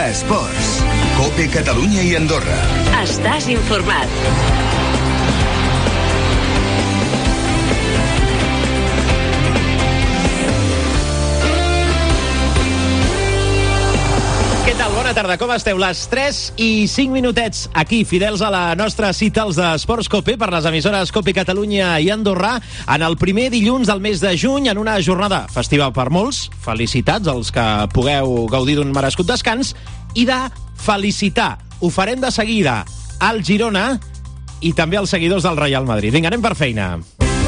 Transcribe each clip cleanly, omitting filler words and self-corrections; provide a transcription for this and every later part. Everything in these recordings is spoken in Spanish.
Esports. COPE Catalunya i Andorra. Estàs informat. Què tal? Bona tarda, com esteu? Les 3 i 5 minutets aquí, fidels a la nostra cita als d'Esports COPE per les emissores COPE Catalunya i Andorra en el primer dilluns del mes de juny en una jornada festiva per molts. Felicitats als que pugueu gaudir d'un merescut descans i de felicitar. Ho farem de seguida al Girona i també als seguidors del Real Madrid. Vinga, anem per feina.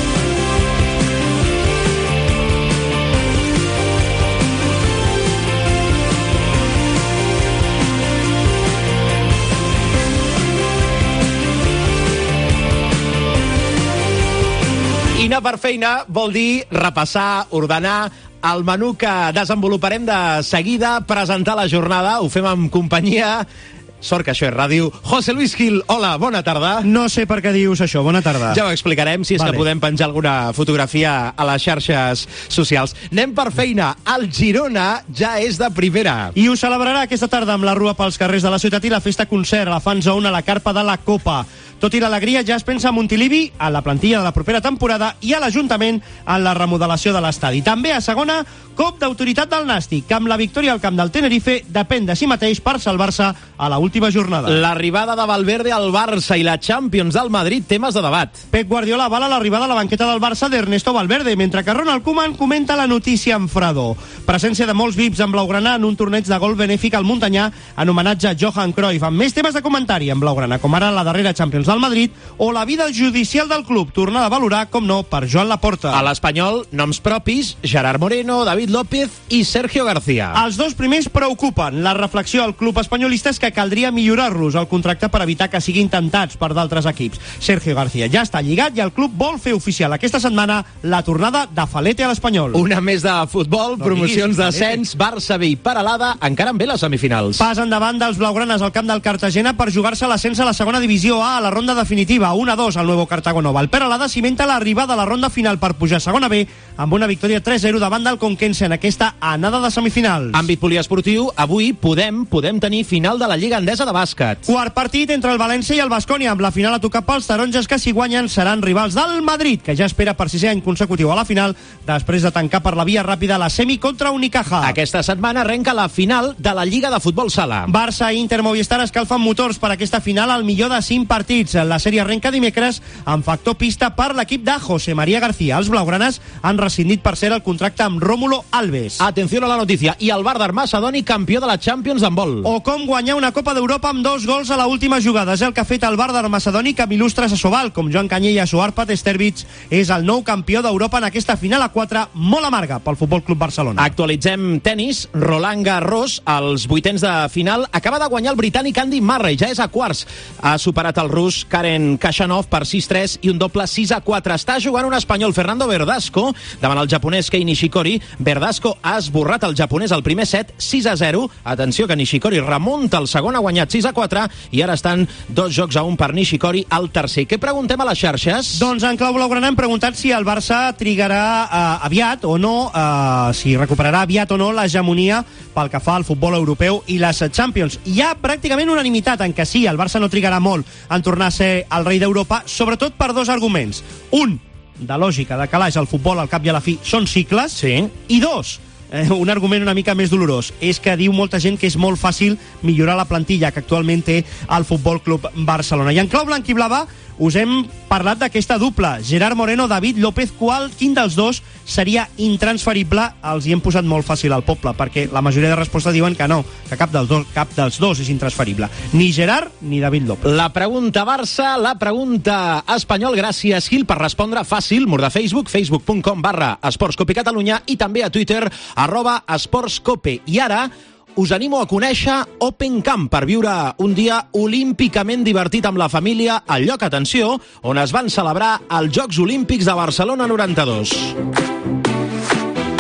I anar per feina vol dir repassar, ordenar el menú que desenvoluparem de seguida, presentar la jornada. Ho fem amb companyia, sort que això és ràdio, José Luis Gil. Hola, bona tarda. No sé per què dius això, bona tarda. Ja ho explicarem, si és que podem penjar alguna fotografia a les xarxes socials. Anem per feina. El Girona ja és de primera. I ho celebrarà aquesta tarda amb la rua pels carrers de la ciutat i la festa concert a la Fan Zone a la carpa de la Copa. Tot i l'alegria, ja es pensa a Montilivi, a la plantilla de la propera temporada i a l'Ajuntament en la remodelació de l'estadi. També a segona, cop d'autoritat del Nàstic, que amb la victòria al camp del Tenerife depèn de si mateix per salvar-se a la última jornada. L'arribada de Valverde al Barça i la Champions al Madrid, temes de debat. Pep Guardiola avala l'arribada a la banqueta del Barça d'Ernesto Valverde, mentre que Ronald Koeman comenta la notícia en fredor. Presència de molts VIPs en blaugrana en un torneig de gol benèfic al Montanyà en homenatge a Johan Cruyff, amb més temes de comentari en blaugrana, com ara la darrera Champions del Madrid o la vida judicial del club, tornada a valorar, com no, per Joan Laporta. A l'Espanyol, noms propis, Gerard Moreno, David López i Sergio García. Els dos primers preocupen. La reflexió al club espanyolista és que caldria millorar-los el contracte per evitar que siguin tentats per d'altres equips. Sergio García ja està lligat i el club vol fer oficial aquesta setmana la tornada de Falete a l'Espanyol. Una més de futbol, promocions d'ascens, Barça B i Peralada, encara en ve les semifinals. Pas endavant dels blaugranes al camp del Cartagena per jugar-se l'ascens a la segona divisió A a la ronda definitiva. 1-2 al Nuevo Cartago Nova. El Peralada cimenta l'arribada a la ronda final per pujar a segona B amb una victòria 3-0 davant del Conquense en aquesta anada de semifinals. Àmbit poliesportiu, avui podem tenir final de la Lliga Endesa de bàsquet. Quart partit entre el València i el Baskonia, amb la final a tocar pels taronges que si guanyen seran rivals del Madrid, que ja espera per 6è any consecutiu a la final després de tancar per la via ràpida la semi contra Unicaja. Aquesta setmana arrenca la final de la Lliga de Futbol Sala. Barça i Inter Movistar escalfen motors per aquesta final al millor de 5 partits. La sèrie arrenca dimecres amb factor pista per l'equip de José María García. Els blaugranes han rescindit per ser el contracte amb Rómulo Alves. Atenció a la notícia. I el Vardar Macedoni, campió de la Champions d'handbol. O com guanyar una Copa d'Europa amb 2 gols a la última jugada. És el que ha fet el Vardar Macedoni, que amb il·lustres a Sobal, com Joan Canyelles o Arpad Esterbich, és el nou campió d'Europa en aquesta final a 4 molt amarga pel Futbol Club Barcelona. Actualitzem tenis. Roland Garros, als vuitens de final, acaba de guanyar el britànic Andy Murray. Ja és a quarts. Ha superat el rus Karen Khachanov per 6-3 i un doble 6-4. Està jugant un espanyol, Fernando Verdasco, davant el japonès Kei Nishikori. Verdasco ha esborrat el japonès al primer set, 6-0. Atenció que Nishikori remunta el segon, ha guanyat 6-4 i ara estan 2 jocs a 1 per Nishikori al tercer. Què preguntem a les xarxes? Doncs en clau blaugrana hem preguntat si el Barça trigarà aviat o no, si recuperarà aviat o no l'hegemonia pel que fa al futbol europeu i les Champions. Hi ha pràcticament unanimitat en que sí, el Barça no trigarà molt en tornar a ser el rei d'Europa, sobretot per 2 arguments. Un, de lògica, de calaix, el futbol al cap i a la fi són cicles, sí. I 2, un argument una mica més dolorós, és que diu molta gent que és molt fàcil millorar la plantilla que actualment té el Futbol Club Barcelona. I en clau blanc i blava us hem parlat d'aquesta dupla, Gerard Moreno, David López. Quin dels dos seria intransferible? Els hi hem posat molt fàcil al poble, perquè la majoria de respostes diuen que no, que cap dels dos és intransferible. Ni Gerard ni David López. La pregunta Barça, la pregunta Espanyol. Gràcies, Gil, per respondre fàcil. Mur de Facebook, facebook.com/esportscope Catalunya i també a Twitter, @esportscope. I ara us animo a conèixer Open Camp per viure un dia olímpicament divertit amb la família al lloc, atenció, on es van celebrar els Jocs Olímpics de Barcelona 92.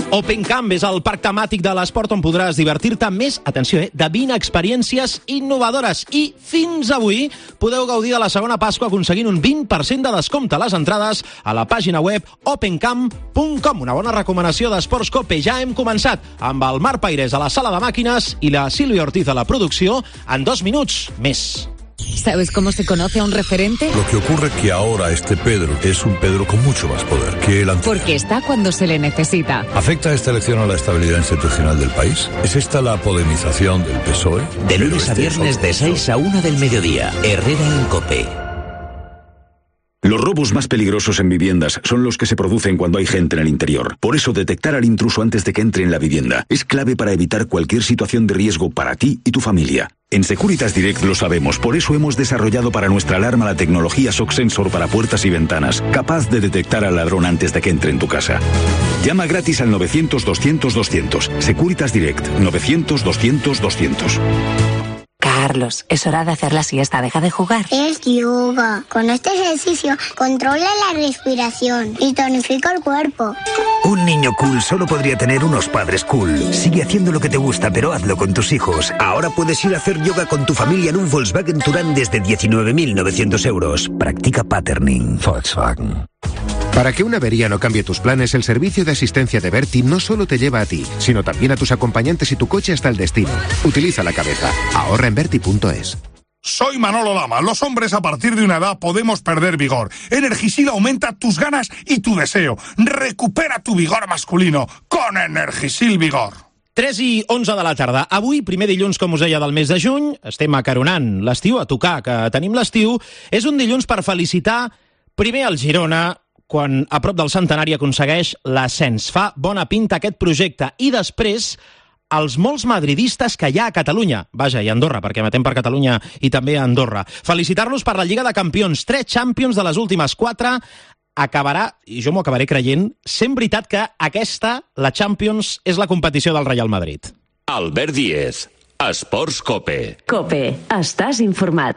Open Camp és el parc temàtic de l'esport on podràs divertir-te més, atenció, de 20 experiències innovadores. I fins avui podeu gaudir de la segona Pasqua aconseguint un 20% de descompte a les entrades a la pàgina web opencamp.com. Una bona recomanació d'Esports Cope. Ja hem començat amb el Marc Pairés a la sala de màquines i la Sílvia Ortiz a la producció. En 2 minuts més. ¿Sabes cómo se conoce a un referente? Lo que ocurre es que ahora este Pedro es un Pedro con mucho más poder que el anterior. Porque está cuando se le necesita. ¿Afecta esta elección a la estabilidad institucional del país? ¿Es esta la podemización del PSOE? De lunes a viernes de 6 a 1 del mediodía. Herrera en COPE. Los robos más peligrosos en viviendas son los que se producen cuando hay gente en el interior. Por eso, detectar al intruso antes de que entre en la vivienda es clave para evitar cualquier situación de riesgo para ti y tu familia. En Securitas Direct lo sabemos, por eso hemos desarrollado para nuestra alarma la tecnología SOC Sensor para puertas y ventanas, capaz de detectar al ladrón antes de que entre en tu casa. Llama gratis al 900-200-200. Securitas Direct, 900-200-200. Carlos, es hora de hacer la siesta, deja de jugar. Es yoga. Con este ejercicio controla la respiración y tonifica el cuerpo. Un niño cool solo podría tener unos padres cool. Sigue haciendo lo que te gusta, pero hazlo con tus hijos. Ahora puedes ir a hacer yoga con tu familia en un Volkswagen Touran desde 19.900 euros. Practica patterning. Volkswagen. Para que una avería no cambie tus planes, el servicio de asistencia de Berti no solo te lleva a ti, sino también a tus acompañantes y tu coche hasta el destino. Utiliza la cabeza. Ahorra en Berti.es. Soy Manolo Lama. Los hombres a partir de una edad podemos perder vigor. Energisil aumenta tus ganas y tu deseo. Recupera tu vigor masculino con Energisil Vigor. 3 i 11 de la tarda. Avui, primer dilluns, com us deia, del mes de juny, estem acaronant l'estiu, a tocar que tenim l'estiu. És un dilluns per felicitar primer el Girona, quan a prop del centenari aconsegueix l'ascens. Fa bona pinta aquest projecte. I després, els molts madridistes que hi ha a Catalunya. Vaja, i a Andorra, perquè emetem per Catalunya i també a Andorra. Felicitar-los per la Lliga de Campions. 3 Champions de les últimes 4. Acabarà, i jo m'ho acabaré creient, sent veritat que aquesta, la Champions, és la competició del Real Madrid. Albert Díez, Esports Cope. Cope, estàs informat.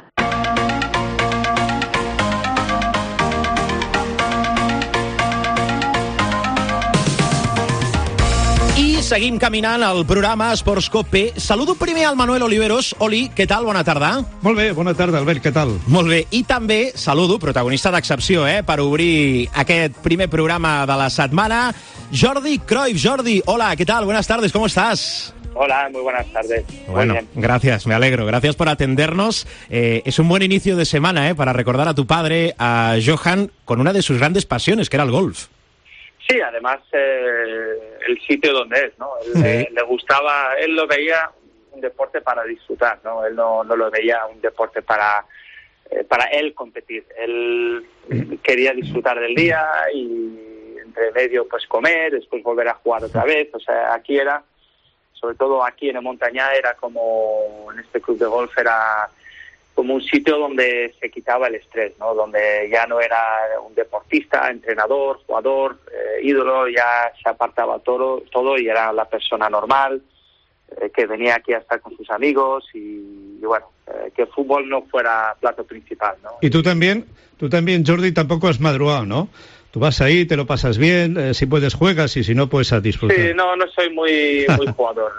Seguim caminant al programa Esports Cope. Saludo primer al Manuel Oliveros. Oli, què tal? Bona tarda. Molt bé, bona tarda, Albert, què tal? Molt bé. I també saludo, protagonista d'excepció, per obrir aquest primer programa de la setmana, Jordi Cruyff. Jordi, hola, ¿qué tal? Buenas tardes, ¿cómo estás? Hola, muy buenas tardes. Bueno, gracias, me alegro. Gracias por atendernos. Es un buen inicio de semana, para recordar a tu padre, a Johan, con una de sus grandes pasiones, que era el golf. Sí, además el sitio donde es, ¿no? Él, le gustaba, él lo veía un deporte para disfrutar, ¿no? Él no lo veía un deporte para él competir. Él quería disfrutar del día y entre medio pues comer, después volver a jugar otra vez. O sea, aquí era, sobre todo aquí en el Montañá, era como, en este club de golf era como un sitio donde se quitaba el estrés, ¿no? Donde ya no era un deportista, entrenador, jugador, ídolo, ya se apartaba todo y era la persona normal, que venía aquí a estar con sus amigos y bueno, que el fútbol no fuera plato principal, ¿no? Y tú también, Jordi, tampoco has madrugado, ¿no? Tú vas ahí, te lo pasas bien, si puedes juegas y si no, pues a disfrutar. Sí, no soy muy jugador.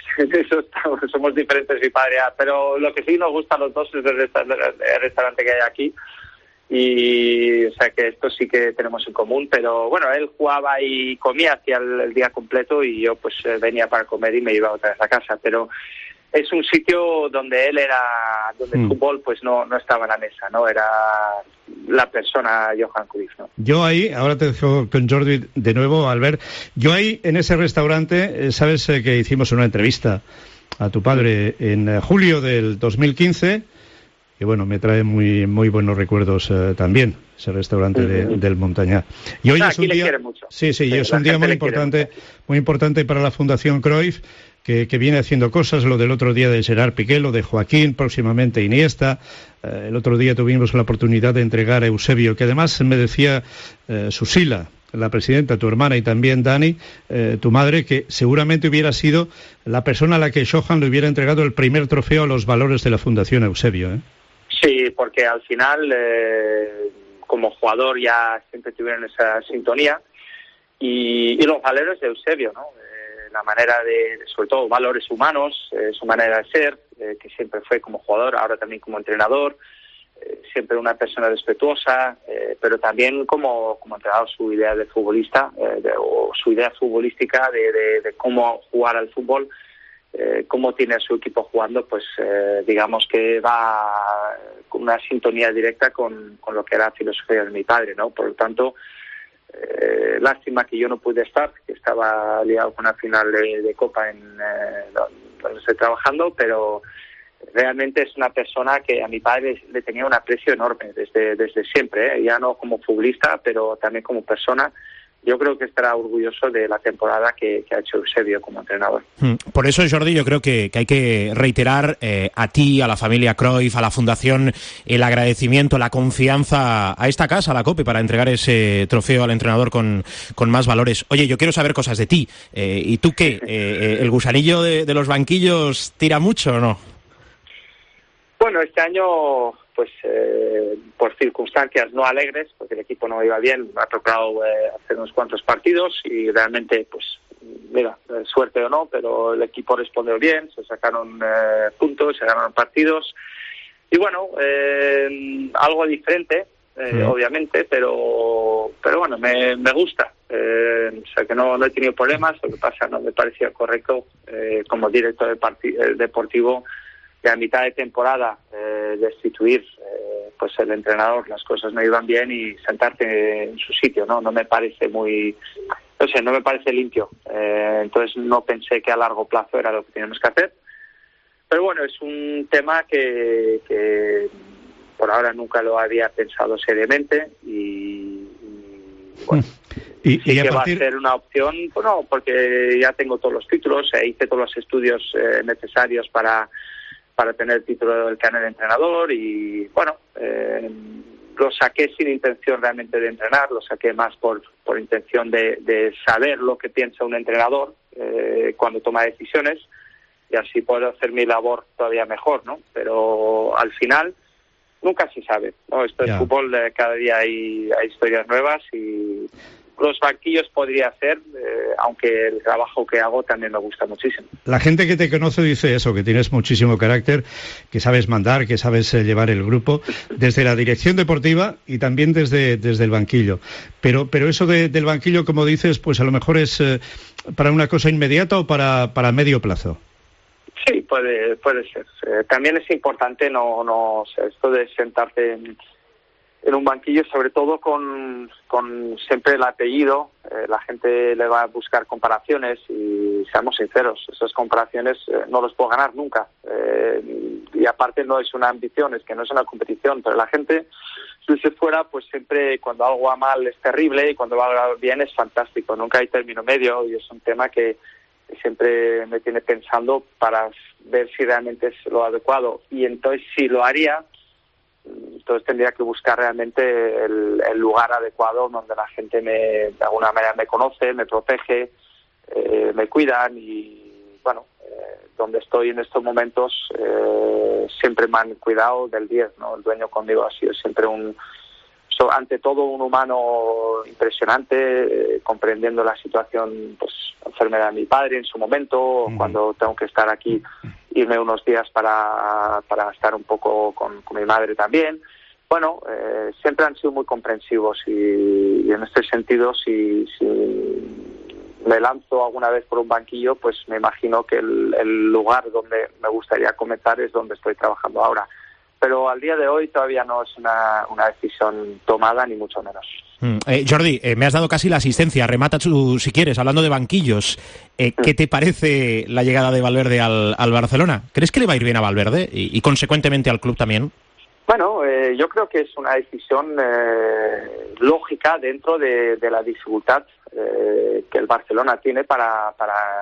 Somos diferentes, mi padre. Pero lo que sí nos gusta a los dos es el restaurante que hay aquí. Y, o sea, que esto sí que tenemos en común. Pero bueno, él jugaba y comía hacia el día completo y yo pues venía para comer y me iba otra vez a casa. Pero es un sitio donde él era, donde el fútbol pues no estaba en la mesa, ¿no? Era la persona Johan Cruyff, ¿no? Yo ahí, ahora te dejo con Jordi de nuevo, Albert, yo ahí en ese restaurante, sabes que hicimos una entrevista a tu padre en julio del 2015, y bueno, me trae muy buenos recuerdos también, ese restaurante del Montañá. Y hoy es un día, sí, es un día muy importante para la Fundación Cruyff, que viene haciendo cosas, lo del otro día de Gerard Piqué, lo de Joaquín, próximamente Iniesta. El otro día tuvimos la oportunidad de entregar a Eusebio, que además me decía Susila, la presidenta, tu hermana, y también Dani, tu madre, que seguramente hubiera sido la persona a la que Johan le hubiera entregado el primer trofeo a los valores de la Fundación Eusebio, ¿eh? Sí, porque al final, como jugador ya siempre tuvieron esa sintonía. y los valores de Eusebio, ¿no? La manera sobre todo valores humanos, su manera de ser, que siempre fue como jugador, ahora también como entrenador, siempre una persona respetuosa, pero también como entrenador su idea de futbolista, o su idea futbolística de cómo jugar al fútbol, cómo tiene a su equipo jugando, pues digamos que va con una sintonía directa con lo que era la filosofía de mi padre, ¿no? Por lo tanto, lástima que yo no pude estar, que estaba liado con la final de Copa donde estoy trabajando, pero realmente es una persona que a mi padre le tenía un aprecio enorme desde siempre, ya no como futbolista, pero también como persona. Yo creo que estará orgulloso de la temporada que ha hecho Eusebio como entrenador. Por eso, Jordi, yo creo que hay que reiterar a ti, a la familia Cruyff, a la Fundación, el agradecimiento, la confianza a esta casa, a la COPE, para entregar ese trofeo al entrenador con más valores. Oye, yo quiero saber cosas de ti. ¿Y tú qué? ¿El gusanillo de los banquillos tira mucho o no? Bueno, este año, pues por circunstancias no alegres, porque el equipo no iba bien, me ha tocado hacer unos cuantos partidos y realmente, pues, mira, suerte o no, pero el equipo respondió bien, se sacaron puntos, se ganaron partidos y bueno, algo diferente, obviamente, pero bueno, me gusta. O sea que no he tenido problemas, lo que pasa no me parecía correcto como director deportivo de a mitad de temporada destituir pues el entrenador, las cosas no iban bien y sentarte en su sitio, no me parece no me parece limpio. Entonces no pensé que a largo plazo era lo que teníamos que hacer, pero bueno, es un tema que por ahora nunca lo había pensado seriamente y bueno, sí que va a ser una opción, bueno, porque ya tengo todos los títulos, hice todos los estudios necesarios para tener el título del carnet de entrenador y bueno, lo saqué sin intención realmente de entrenar, lo saqué más por intención de saber lo que piensa un entrenador cuando toma decisiones y así puedo hacer mi labor todavía mejor, ¿no? Pero al final nunca se sabe, ¿no? Esto es fútbol, cada día hay historias nuevas y los banquillos podría ser, aunque el trabajo que hago también me gusta muchísimo. La gente que te conoce dice eso, que tienes muchísimo carácter, que sabes mandar, que sabes llevar el grupo, desde la dirección deportiva y también desde el banquillo. Pero eso del banquillo, como dices, pues a lo mejor es para una cosa inmediata o para medio plazo. Sí, puede ser. También es importante esto de sentarte en un banquillo, sobre todo con siempre el apellido, la gente le va a buscar comparaciones y seamos sinceros, esas comparaciones no los puedo ganar nunca. Y aparte no es una ambición, es que no es una competición, pero la gente, si se fuera, pues siempre cuando algo va mal es terrible y cuando va bien es fantástico, nunca hay término medio y es un tema que siempre me tiene pensando para ver si realmente es lo adecuado y entonces si lo haría, entonces tendría que buscar realmente el lugar adecuado donde la gente de alguna manera me conoce, me protege, me cuidan y bueno, donde estoy en estos momentos siempre me han cuidado del 10, ¿no? El dueño conmigo ha sido siempre ante todo un humano impresionante, comprendiendo la situación, pues enfermedad de mi padre en su momento, cuando tengo que estar aquí, irme unos días para estar un poco con mi madre también. Bueno, siempre han sido muy comprensivos y en este sentido, si me lanzo alguna vez por un banquillo, pues me imagino que el lugar donde me gustaría comenzar es donde estoy trabajando ahora. Pero al día de hoy todavía no es una decisión tomada, ni mucho menos. Jordi, me has dado casi la asistencia. Remata tú, si quieres, hablando de banquillos. ¿Qué te parece la llegada de Valverde al Barcelona? ¿Crees que le va a ir bien a Valverde y consecuentemente al club también? Bueno, yo creo que es una decisión lógica dentro de la dificultad que el Barcelona tiene para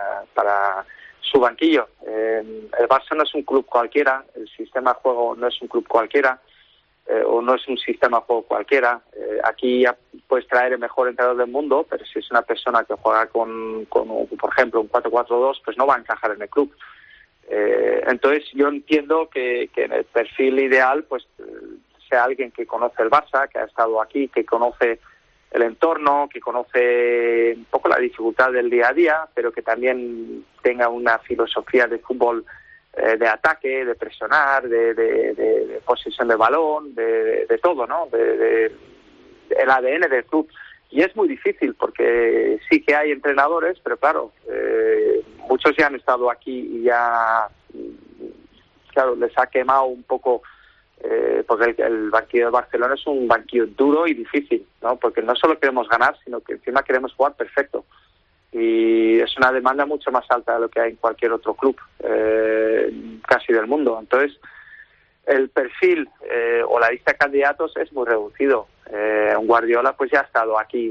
su banquillo. El Barça no es un club cualquiera, el sistema de juego no es un club cualquiera, o no es un sistema de juego cualquiera. Aquí ya puedes traer el mejor entrenador del mundo, pero si es una persona que juega con por ejemplo, un 4-4-2, pues no va a encajar en el club. Entonces yo entiendo que en el perfil ideal pues sea alguien que conoce el Barça, que ha estado aquí, que conoce el entorno, que conoce un poco la dificultad del día a día, pero que también tenga una filosofía de fútbol de ataque, de presionar, de posesión de balón, de todo, ¿no? El ADN del club. Y es muy difícil porque sí que hay entrenadores, pero claro, muchos ya han estado aquí y ya, claro, les ha quemado un poco, porque el banquillo de Barcelona es un banquillo duro y difícil, ¿no? Porque no solo queremos ganar, sino que encima queremos jugar perfecto. Y es una demanda mucho más alta de lo que hay en cualquier otro club, casi del mundo. Entonces, el perfil o la lista de candidatos es muy reducido. Un Guardiola pues ya ha estado aquí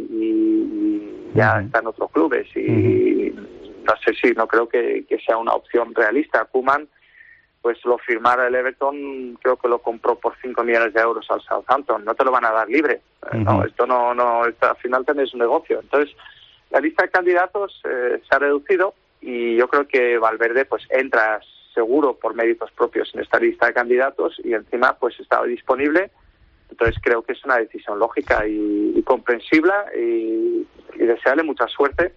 y ya está en otros clubes y no sé si no creo que sea una opción realista. Koeman pues lo firmara el Everton, creo que lo compró por 5 millones de euros al Southampton, no te lo van a dar libre. No, esto esto al final también es un negocio. Entonces la lista de candidatos se ha reducido y yo creo que Valverde pues entra seguro por méritos propios en esta lista de candidatos y encima pues estaba disponible. Entonces creo que es una decisión lógica y comprensible y desearle mucha suerte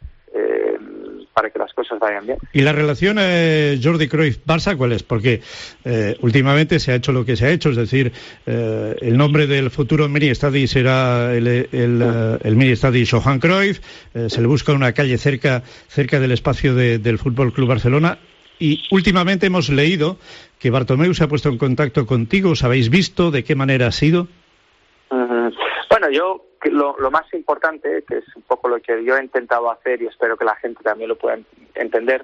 para que las cosas vayan bien. ¿Y la relación Jordi Cruyff-Barça cuál es? Porque últimamente se ha hecho lo que se ha hecho, es decir, el nombre del futuro mini-estadi será el mini-estadi Johan Cruyff, se le busca una calle cerca del espacio del Fútbol Club Barcelona. Y últimamente hemos leído que Bartomeu se ha puesto en contacto contigo. ¿Os habéis visto? ¿De qué manera ha sido? Bueno, yo lo más importante, que es un poco lo que yo he intentado hacer y espero que la gente también lo pueda entender,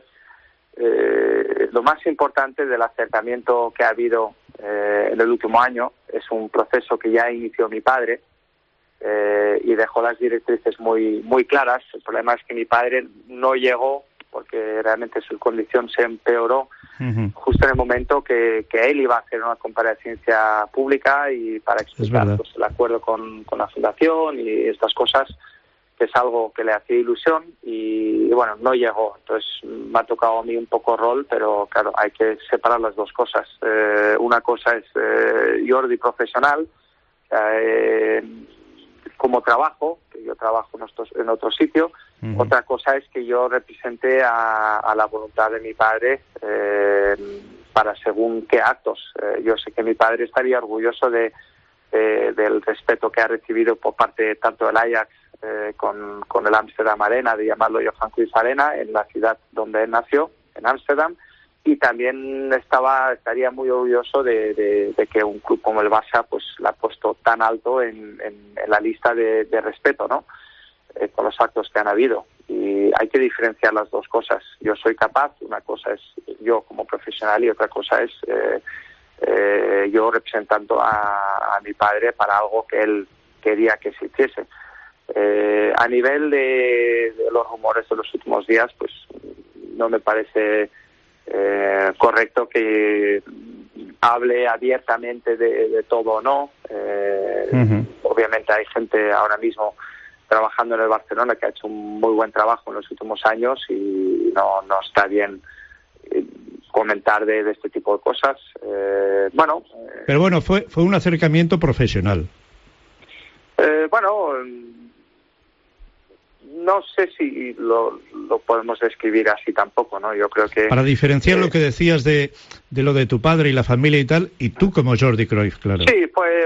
lo más importante del acercamiento que ha habido en el último año es un proceso que ya inició mi padre y dejó las directrices muy claras. El problema es que mi padre no llegó porque realmente su condición se empeoró justo en el momento que él iba a hacer una comparecencia pública y para explicar pues, el acuerdo con la fundación y estas cosas, que es algo que le hacía ilusión y bueno, no llegó. Entonces me ha tocado a mí un poco rol, pero claro, hay que separar las dos cosas. Una cosa es Jordi profesional, como trabajo, que yo trabajo en otro sitio. Otra cosa es que yo represente a la voluntad de mi padre para según qué actos. Yo sé que mi padre estaría orgulloso del respeto que ha recibido por parte tanto del Ajax con el Amsterdam Arena, de llamarlo Johan Cruyff Arena, en la ciudad donde él nació, en Ámsterdam, y también estaría muy orgulloso de que un club como el Barça pues la ha puesto tan alto en la lista de respeto, ¿no? Con los actos que han habido. Y hay que diferenciar las dos cosas. Yo soy capaz, una cosa es yo como profesional y otra cosa es yo representando a mi padre para algo que él quería que se hiciese. A nivel de los rumores de los últimos días, pues no me parece correcto que hable abiertamente de todo o no. Obviamente hay gente ahora mismo trabajando en el Barcelona que ha hecho un muy buen trabajo en los últimos años y no está bien comentar de este tipo de cosas. Pero bueno, fue un acercamiento profesional. No sé si lo podemos describir así tampoco, ¿no? Yo creo que... Para diferenciar lo que decías de lo de tu padre y la familia y tal, y tú como Jordi Cruyff, claro. Sí, pues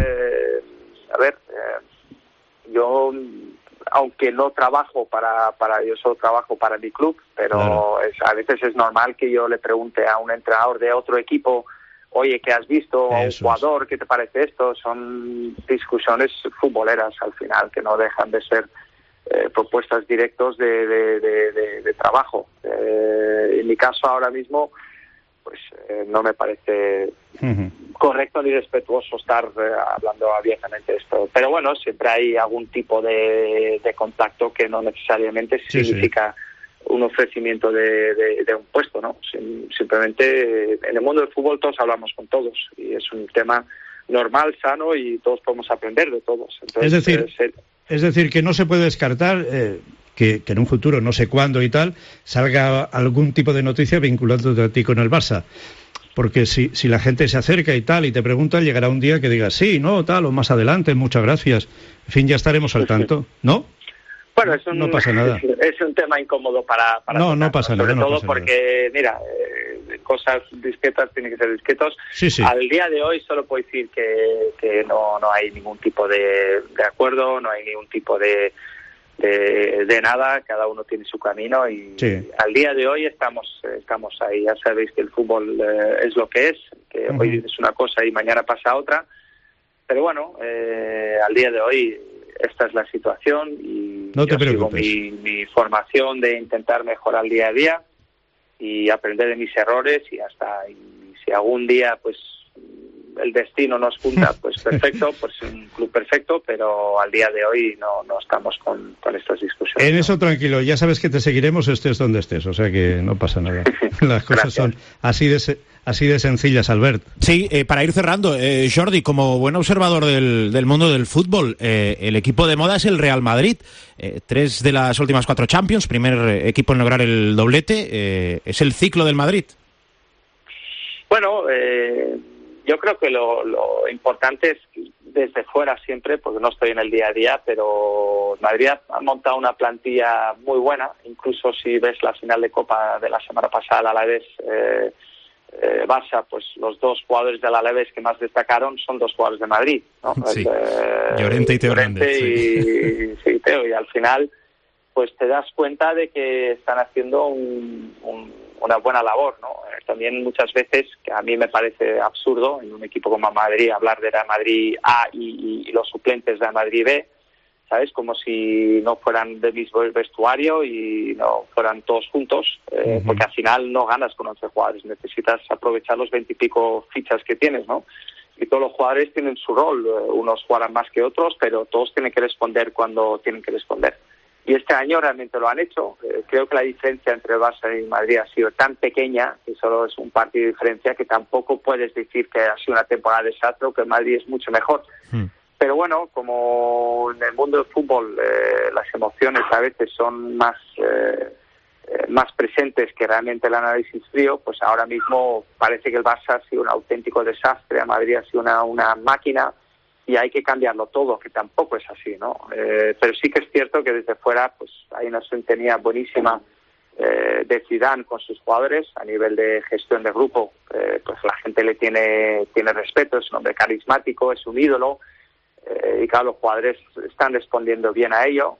yo, aunque no trabajo yo solo trabajo para mi club, pero claro, a veces es normal que yo le pregunte a un entrenador de otro equipo, oye, ¿qué has visto? A un jugador, ¿qué te parece esto? Son discusiones futboleras al final, que no dejan de ser propuestas directas de trabajo. En mi caso ahora mismo, pues no me parece correcto ni respetuoso estar hablando abiertamente de esto. Pero bueno, siempre hay algún tipo de contacto que no necesariamente significa un ofrecimiento de un puesto, ¿no? Simplemente en el mundo del fútbol todos hablamos con todos y es un tema normal, sano y todos podemos aprender de todos. Entonces, es decir, que no se puede descartar que en un futuro, no sé cuándo y tal, salga algún tipo de noticia vinculándote a ti con el Barça. porque si la gente se acerca y tal y te pregunta, llegará un día que digas sí, no, tal, o más adelante, muchas gracias. En fin, ya estaremos al tanto, ¿no? Bueno, no pasa nada. Es un tema incómodo para no pasa nada. Sobre todo porque, mira, cosas discretas tienen que ser discretos. Sí. Al día de hoy solo puedo decir que no hay ningún tipo de acuerdo, no hay ningún tipo de nada, cada uno tiene su camino y al día de hoy estamos ahí. Ya sabéis que el fútbol es lo que es, que hoy es una cosa y mañana pasa otra, pero bueno, al día de hoy esta es la situación y no te yo sigo preocupes. mi formación de intentar mejorar día a día y aprender de mis errores y si algún día pues el destino nos junta, pues perfecto, pues un club perfecto, pero al día de hoy no estamos con estas discusiones. En eso tranquilo, ya sabes que te seguiremos estés donde estés, o sea que no pasa nada. Las cosas son así de sencillas, Albert. Sí, para ir cerrando, Jordi, como buen observador del mundo del fútbol, el equipo de moda es el Real Madrid. 3 de las últimas 4 Champions, primer equipo en lograr el doblete. ¿Es el ciclo del Madrid? Bueno, yo creo que lo importante es desde fuera siempre, porque no estoy en el día a día, pero Madrid ha montado una plantilla muy buena. Incluso si ves la final de Copa de la semana pasada, el Alavés Barça, pues los 2 jugadores del Alavés que más destacaron son 2 jugadores de Madrid, ¿no? Sí. Llorente y Teo Hernández. Sí, Teo, y al final pues te das cuenta de que están haciendo una buena labor, ¿no? También muchas veces, que a mí me parece absurdo, en un equipo como Madrid, hablar de la Madrid A y los suplentes de la Madrid B, ¿sabes? Como si no fueran del mismo vestuario y no fueran todos juntos, porque al final no ganas con 11 jugadores, necesitas aprovechar los 20 y pico fichas que tienes, ¿no? Y todos los jugadores tienen su rol, unos jugarán más que otros, pero todos tienen que responder cuando tienen que responder. Y este año realmente lo han hecho. Creo que la diferencia entre Barça y Madrid ha sido tan pequeña, que solo es un partido de diferencia, que tampoco puedes decir que ha sido una temporada de desastre o que el Madrid es mucho mejor. Pero bueno, como en el mundo del fútbol las emociones a veces son más presentes que realmente el análisis frío, pues ahora mismo parece que el Barça ha sido un auténtico desastre, a Madrid ha sido una máquina, y hay que cambiarlo todo, que tampoco es así, ¿no? Pero sí que es cierto que desde fuera pues hay una sintonía buenísima de Zidane con sus jugadores a nivel de gestión de grupo. Pues la gente le tiene respeto, es un hombre carismático, es un ídolo, y claro, los jugadores están respondiendo bien a ello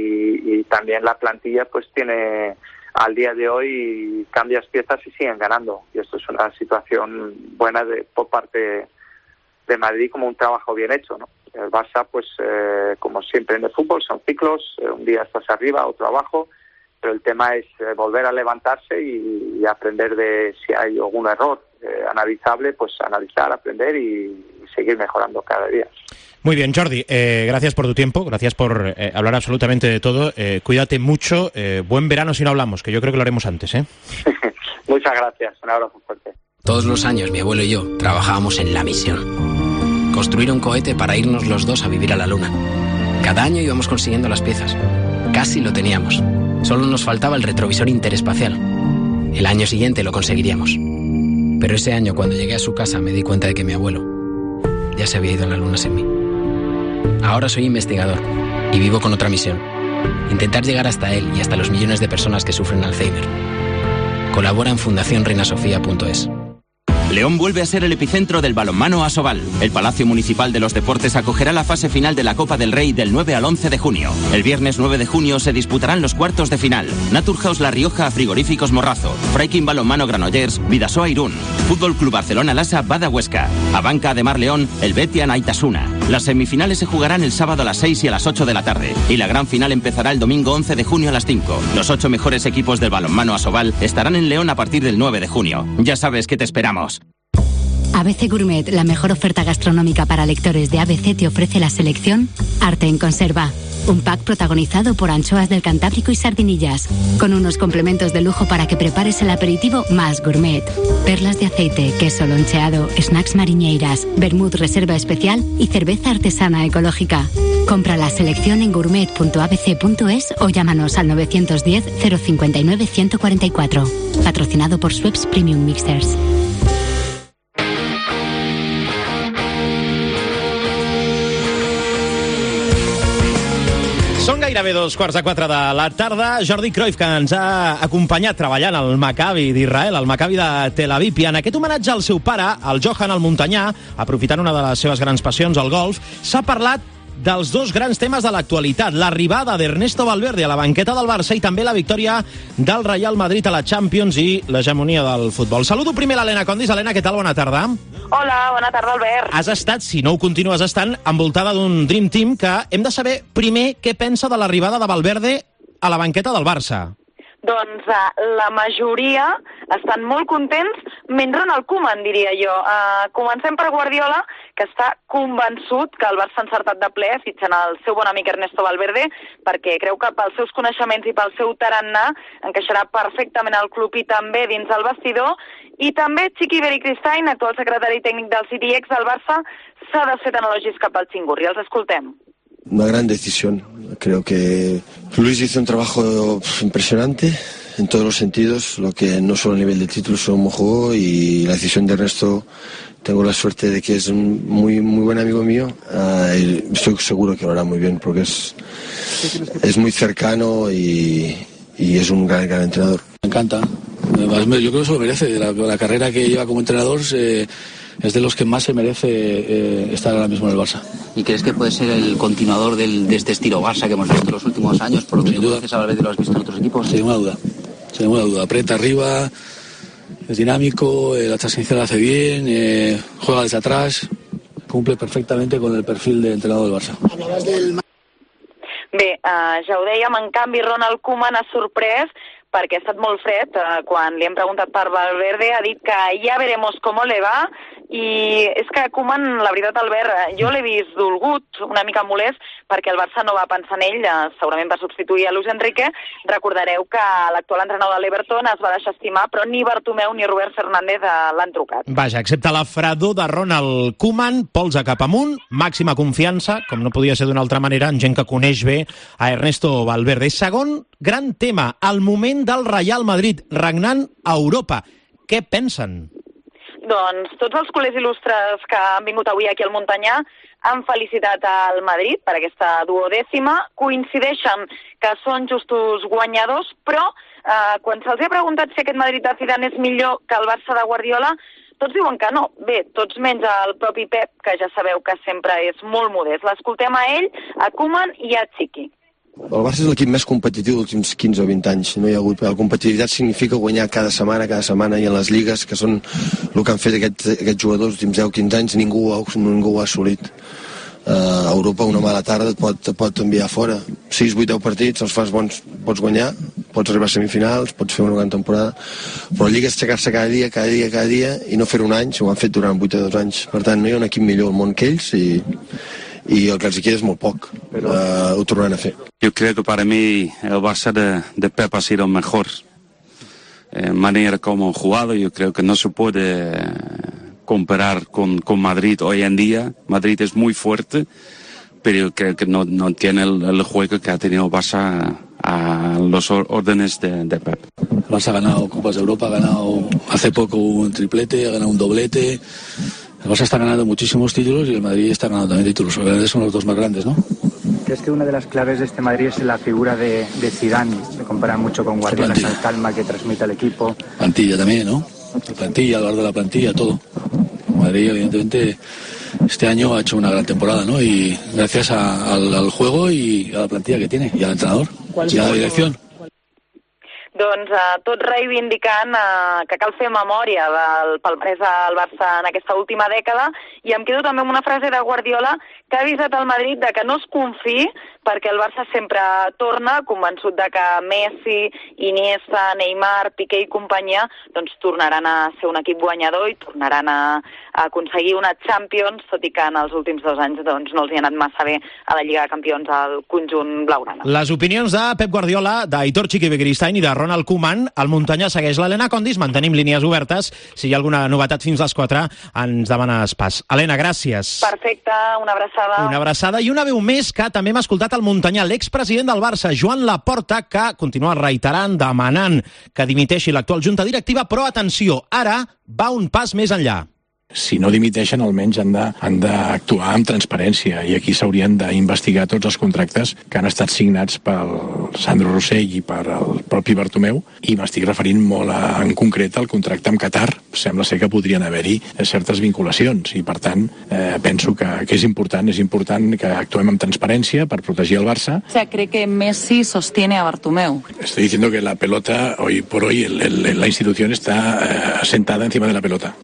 y también la plantilla pues tiene al día de hoy cambias piezas y siguen ganando, y esto es una situación buena por parte de Madrid, como un trabajo bien hecho, ¿no? El Barça, pues como siempre en el fútbol, son ciclos, un día estás arriba, otro abajo, pero el tema es volver a levantarse y aprender de si hay algún error analizable, pues analizar, aprender y seguir mejorando cada día. Muy bien, Jordi, gracias por tu tiempo, gracias por hablar absolutamente de todo, cuídate mucho, buen verano si no hablamos, que yo creo que lo haremos antes, ¿eh? Muchas gracias, un abrazo fuerte. Todos los años mi abuelo y yo trabajábamos en la misión. Construir un cohete para irnos los dos a vivir a la luna. Cada año íbamos consiguiendo las piezas. Casi lo teníamos. Solo nos faltaba el retrovisor interespacial. El año siguiente lo conseguiríamos. Pero ese año, cuando llegué a su casa, me di cuenta de que mi abuelo ya se había ido a la luna sin mí. Ahora soy investigador y vivo con otra misión. Intentar llegar hasta él y hasta los millones de personas que sufren Alzheimer. Colabora en fundacionreinasofía.es. León vuelve a ser el epicentro del balonmano Asobal. El Palacio Municipal de los Deportes acogerá la fase final de la Copa del Rey del 9 al 11 de junio. El viernes 9 de junio se disputarán los cuartos de final. Naturhaus La Rioja a Frigoríficos Morrazo. Freikin Balonmano Granollers, Vidasoa Irún. Fútbol Club Barcelona Lassa Bada Huesca. Abanca de Mar León, el Betia Naitasuna. Las semifinales se jugarán el sábado a las 6 y a las 8 de la tarde. Y la gran final empezará el domingo 11 de junio a las 5. Los 8 mejores equipos del balonmano Asobal estarán en León a partir del 9 de junio. Ya sabes que te esperamos. ABC Gourmet, la mejor oferta gastronómica para lectores de ABC, te ofrece la selección Arte en Conserva. Un pack protagonizado por anchoas del Cantábrico y sardinillas, con unos complementos de lujo para que prepares el aperitivo más gourmet. Perlas de aceite, queso loncheado, snacks mariñeiras, vermut reserva especial y cerveza artesana ecológica. Compra la selección en gourmet.abc.es o llámanos al 910 059 144. Patrocinado por Schweppes Premium Mixers. Són gairebé 3:45 de la tarda. Jordi Cruyff, que ens ha acompanyat treballant al Maccabi d'Israel, al Maccabi de Tel Aviv, i en aquest homenatge al seu pare, el Johan, el muntanyà, aprofitant una de les seves grans passions, el golf, s'ha parlat dels dos grans temes de l'actualitat, l'arribada d'Ernesto Valverde a la banqueta del Barça i també la victòria del Real Madrid a la Champions i l'hegemonia del futbol. Saludo primer l'Helena Condis. Helena, què tal? Bona tarda. Hola, bona tarda, Albert. Has estat, si no ho continues estant, envoltada d'un Dream Team que hem de saber primer què pensa de l'arribada de Valverde a la banqueta del Barça. Doncs la majoria estan molt contents, menys Ronald Koeman, diria jo. Comencem per Guardiola, que està convençut que el Barça ha encertat de ple fitxant el seu bon amic Ernesto Valverde, perquè creu que pels seus coneixements i pel seu tarannà encaixarà perfectament al club i també dins el vestidor. I també Txiki Beristain, actual secretari tècnic del City i ex del Barça, s'ha desfet en elogis cap al xingurri. Els escoltem. Una gran decisión. Creo que Luis hizo un trabajo impresionante en todos los sentidos, lo que no solo a nivel de títulos, sino como jugó, y la decisión de Ernesto, tengo la suerte de que es un muy buen amigo mío, y estoy seguro que lo hará muy bien porque es muy cercano y es un gran entrenador. Me encanta. Además, yo creo que se lo merece. La carrera que lleva como entrenador es de los que más se merece estar ahora mismo en el Barça. ¿Y crees que puede ser el continuador de este estilo Barça que hemos visto en los últimos años? Por lo que tú conoces a Valverde, ¿lo has visto en otros equipos? Sin ninguna duda. Sin ninguna duda. Aprieta arriba, es dinámico, la transición la hace bien, juega desde atrás, cumple perfectamente con el perfil de entrenador del Barça. Hablabas del... Bé, ja ho dèiem, en canvi Ronald Koeman ha sorprès perquè ha estat molt fred. Quan li hem preguntat per Valverde ha dit que ja veremos cómo le va, i és que Koeman, la veritat, Albert, jo l'he vist dolgut, una mica molest, perquè el Barça no va pensar en ell, segurament va substituir a Luis Enrique. Recordareu que l'actual entrenador de l'Everton es va deixar estimar, però ni Bartomeu ni Robert Fernández l'han trucat. Vaja, excepte la fredor de Ronald Koeman, polsa cap amunt, màxima confiança, com no podia ser d'una altra manera, en gent que coneix bé a Ernesto Valverde. Segon gran tema, el moment del Real Madrid, regnant a Europa. Què pensen? Doncs tots els culers il·lustres que han vingut avui aquí al Muntanyà han felicitat al Madrid per aquesta duodècima, coincideixen que són justos guanyadors, però quan se'ls ha preguntat si aquest Madrid de Zidane és millor que el Barça de Guardiola, tots diuen que no. Bé, tots menys el propi Pep, que ja sabeu que sempre és molt modest. L'escoltem a ell, a Koeman i a Txiki. El Barça és l'equip més competitiu dels últims 15 o 20 anys. No hi ha hagut. La competitivitat significa guanyar cada setmana, i en les lligues, que són el que han fet aquests jugadors els últims 10 o 15 anys, ningú ho ha assolit. A Europa una mala tarda et pot enviar fora. 6, 8, 10 partits, els fas bons, pots guanyar, pots arribar a semifinals, pots fer una gran temporada, però la lliga és aixecar-se cada dia, i no fer-ho un any, ho han fet durant 8 o 2 anys. Per tant, no hi ha un equip millor al món que ells, y el que els queda es muy poco, ho tornaran a fer. Yo creo que para mí el Barça de Pep ha sido mejor. Manera como han jugado, yo creo que no se puede comparar con Madrid hoy en día. Madrid es muy fuerte, pero yo creo que no tiene el juego que ha tenido Barça a los órdenes de Pep. El Barça ha ganado Copas de Europa, ha ganado hace poco un triplete, ha ganado un doblete. El Barça está ganando muchísimos títulos y el Madrid está ganando también títulos. Obviamente son los dos más grandes, ¿no? ¿Crees que una de las claves de este Madrid es la figura de Zidane? Se compara mucho con Guardiola, esa calma que transmite al equipo. Plantilla también, ¿no? La plantilla, hablar de la plantilla, todo. Madrid, evidentemente, este año ha hecho una gran temporada, ¿no? Y gracias al juego y a la plantilla que tiene, y al entrenador, y a la dirección. Doncs tot reivindicant que cal fer memòria del palmarès del Barça en aquesta última dècada, i em quedo també amb una frase de Guardiola que ha avisat al Madrid de que no es confiï, perquè el Barça sempre torna, convençut de que Messi, Iniesta, Neymar, Piqué i companyia doncs tornaran a ser un equip guanyador i tornaran a aconseguir una Champions, tot i que en els últims 2 anys doncs, no els hi ha anat massa bé a la Lliga de Campions al conjunt blaugrana. Les opinions de Pep Guardiola, d'Aitor Txiki Beristain i de Ronald Koeman. El Muntanyà segueix l'Helena Condis, mantenim línies obertes. Si hi ha alguna novetat fins les 4, ens demanes pas. Helena, gràcies. Perfecte, una abraçada. Una abraçada i una veu més que també hem escoltat al Muntanyà, l'expresident del Barça, Joan Laporta, que continua reiterant, demanant que dimiteixi l'actual junta directiva, però atenció, ara va un pas més enllà. Si no dimiteixen, almenys han d'actuar amb transparència, i aquí s'haurien d'investigar tots els contractes que han estat signats pel Sandro Rossell i per el propi Bartomeu, i m'estic referint molt en concret al contracte amb Qatar. Sembla ser que podrien haver-hi certes vinculacions, i per tant penso que és important que actuem amb transparència per protegir el Barça. O sea, ¿cree que Messi sostiene a Bartomeu? Estoy diciendo que la pelota, hoy por hoy, la institución está sentada encima de la pelota.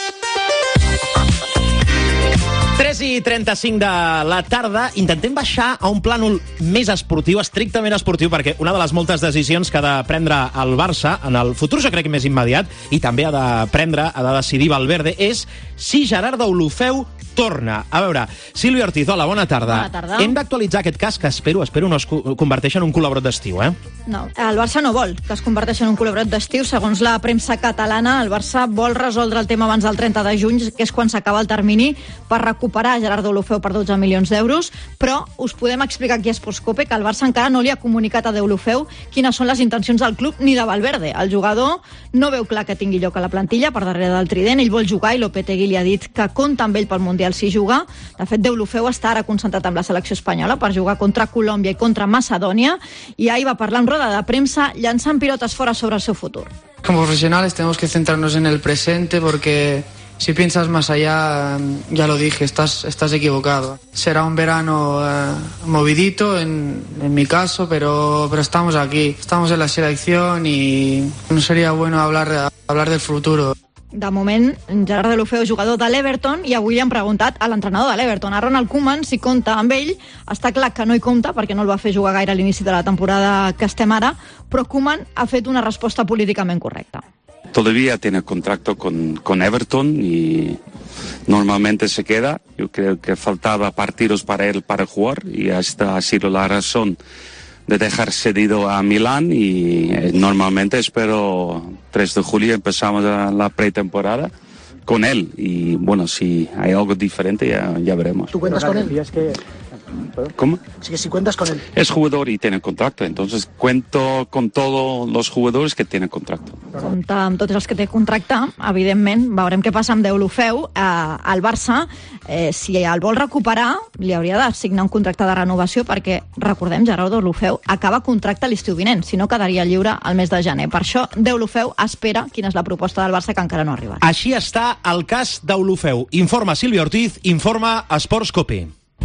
3:35 de la tarda. Intentem baixar a un plànol més esportiu, estrictament esportiu, perquè una de les moltes decisions que ha de prendre el Barça en el futur, jo crec que més immediat, i també ha de decidir Valverde, és si Gerard Deulofeu torna. A veure, Sílvia Ortiz, hola, bona tarda. Bona tarda. Hem d'actualitzar aquest cas, que espero no es converteixi en un col·laborat d'estiu, eh? No, el Barça no vol que es converteixi en un col·laborat d'estiu. Segons la premsa catalana, el Barça vol resoldre el tema abans del 30 de juny, que és quan s'acaba el termini per recuperar Gerard Deulofeu per 12 milions d'euros, però us podem explicar aquí a Sportscope que el Barça encara no li ha comunicat a Deulofeu quines són les intencions del club ni de Valverde. El jugador no veu clar que tingui lloc a la plantilla per darrere del trident, ell vol jugar i Lopetegui li ha dit que compta amb ell pel Mundial si juga. De fet, Deulofeu està ara concentrat amb la selecció espanyola per jugar contra Colòmbia i contra Macedònia, i ahir va parlar en roda de premsa llançant pilotes fora sobre el seu futur. Como profesionales tenemos que centrarnos en el presente, porque si piensas más allá, ya lo dije, estás equivocado. Será un verano movidito en mi caso, pero estamos aquí, estamos en la selección y no sería bueno hablar del futuro. De moment, Gerard Deulofeu, jugador de l'Everton, i avui li han preguntat a l'entrenador de l'Everton, a Ronald Koeman, si compta amb ell. Està clar que no hi compta, perquè no el va fer jugar gaire a l'inici de la temporada que estem ara, però Koeman ha fet una resposta políticament correcta. Todavía tiene contrato con Everton y normalmente se queda. Yo creo que faltaba partidos para él para jugar, y esta ha sido la razón de dejar cedido a Milán, y normalmente espero 3 de julio empezamos la pretemporada con él, y bueno, si hay algo diferente ya veremos. ¿Tú cuentas con él? ¿Cómo? Sí, que si cuentas con él. Es jugador y tiene contrato, entonces cuento con todos los jugadores que tienen contrato. Compta amb tots els que té contracte, evidentment. Veurem què passa amb Deulofeu. El Barça, si el vol recuperar, li hauria de signar un contracte de renovació, perquè, recordem, Gerard Deulofeu acaba contracte l'estiu vinent, si no quedaria lliure al mes de gener. Per això, Deulofeu espera quina és la proposta del Barça, que encara no ha arribat. Així està el cas Deulofeu. Informa Sílvia Ortiz, informa Sportscope.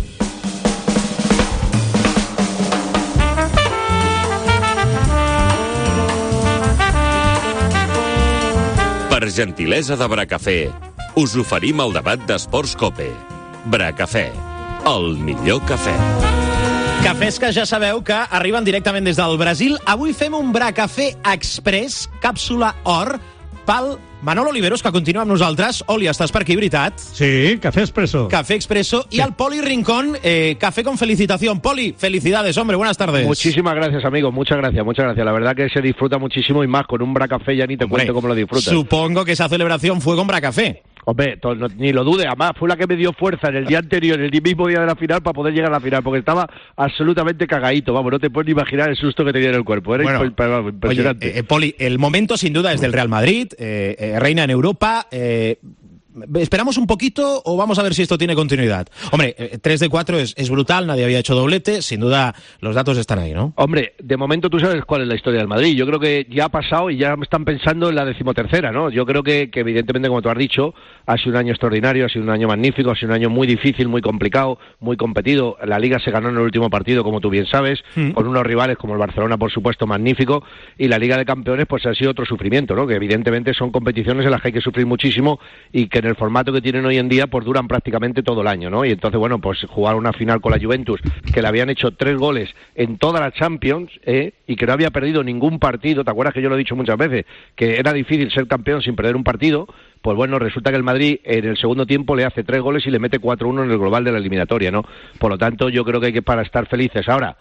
Per gentilesa de Bracafé, us oferim el debat d'Esports Cope. Bracafé, el millor cafè. Cafès que ja sabeu que arriben directament des del Brasil. Avui fem un Bracafé Express, càpsula or, pel Manolo Oliveros, que continua amb nosaltres. Oli, estàs per aquí, veritat? Sí, Café Expreso. Café Expreso. Sí. Y al Poli Rincón, Café con felicitación. Poli, felicidades, hombre, buenas tardes. Muchísimas gracias, amigo, muchas gracias. La verdad que se disfruta muchísimo, y más con un Bracafé, ya ni te cuento cómo lo disfrutas. Supongo que esa celebración fue con Bracafé. Hombre, ni lo dude, además fue la que me dio fuerza en el día anterior, el mismo día de la final, para poder llegar a la final, porque estaba absolutamente cagadito, vamos, no te puedes ni imaginar el susto que tenía en el cuerpo, era impresionante. Oye, Poli, el momento sin duda es del Real Madrid, reina en Europa. ¿Esperamos un poquito o vamos a ver si esto tiene continuidad? Hombre, 3 de 4 es brutal, nadie había hecho doblete, sin duda los datos están ahí, ¿no? Hombre, de momento tú sabes cuál es la historia del Madrid. Yo creo que ya ha pasado y ya están pensando en la 13ª, ¿no? Yo creo que evidentemente, como tú has dicho, ha sido un año extraordinario, ha sido un año magnífico, ha sido un año muy difícil, muy complicado, muy competido. La Liga se ganó en el último partido, como tú bien sabes, con unos rivales como el Barcelona, por supuesto, magnífico, y la Liga de Campeones pues ha sido otro sufrimiento, ¿no? Que evidentemente son competiciones en las que hay que sufrir muchísimo, y que en el formato que tienen hoy en día pues duran prácticamente todo el año, ¿no? Y entonces, bueno, pues jugar una final con la Juventus, que le habían hecho 3 goles en toda la Champions, y que no había perdido ningún partido. ¿Te acuerdas que yo lo he dicho muchas veces? Que era difícil ser campeón sin perder un partido. Pues bueno, resulta que el Madrid en el segundo tiempo le hace 3 goles y le mete 4-1 en el global de la eliminatoria, ¿no? Por lo tanto, yo creo que hay que para estar felices. Ahora,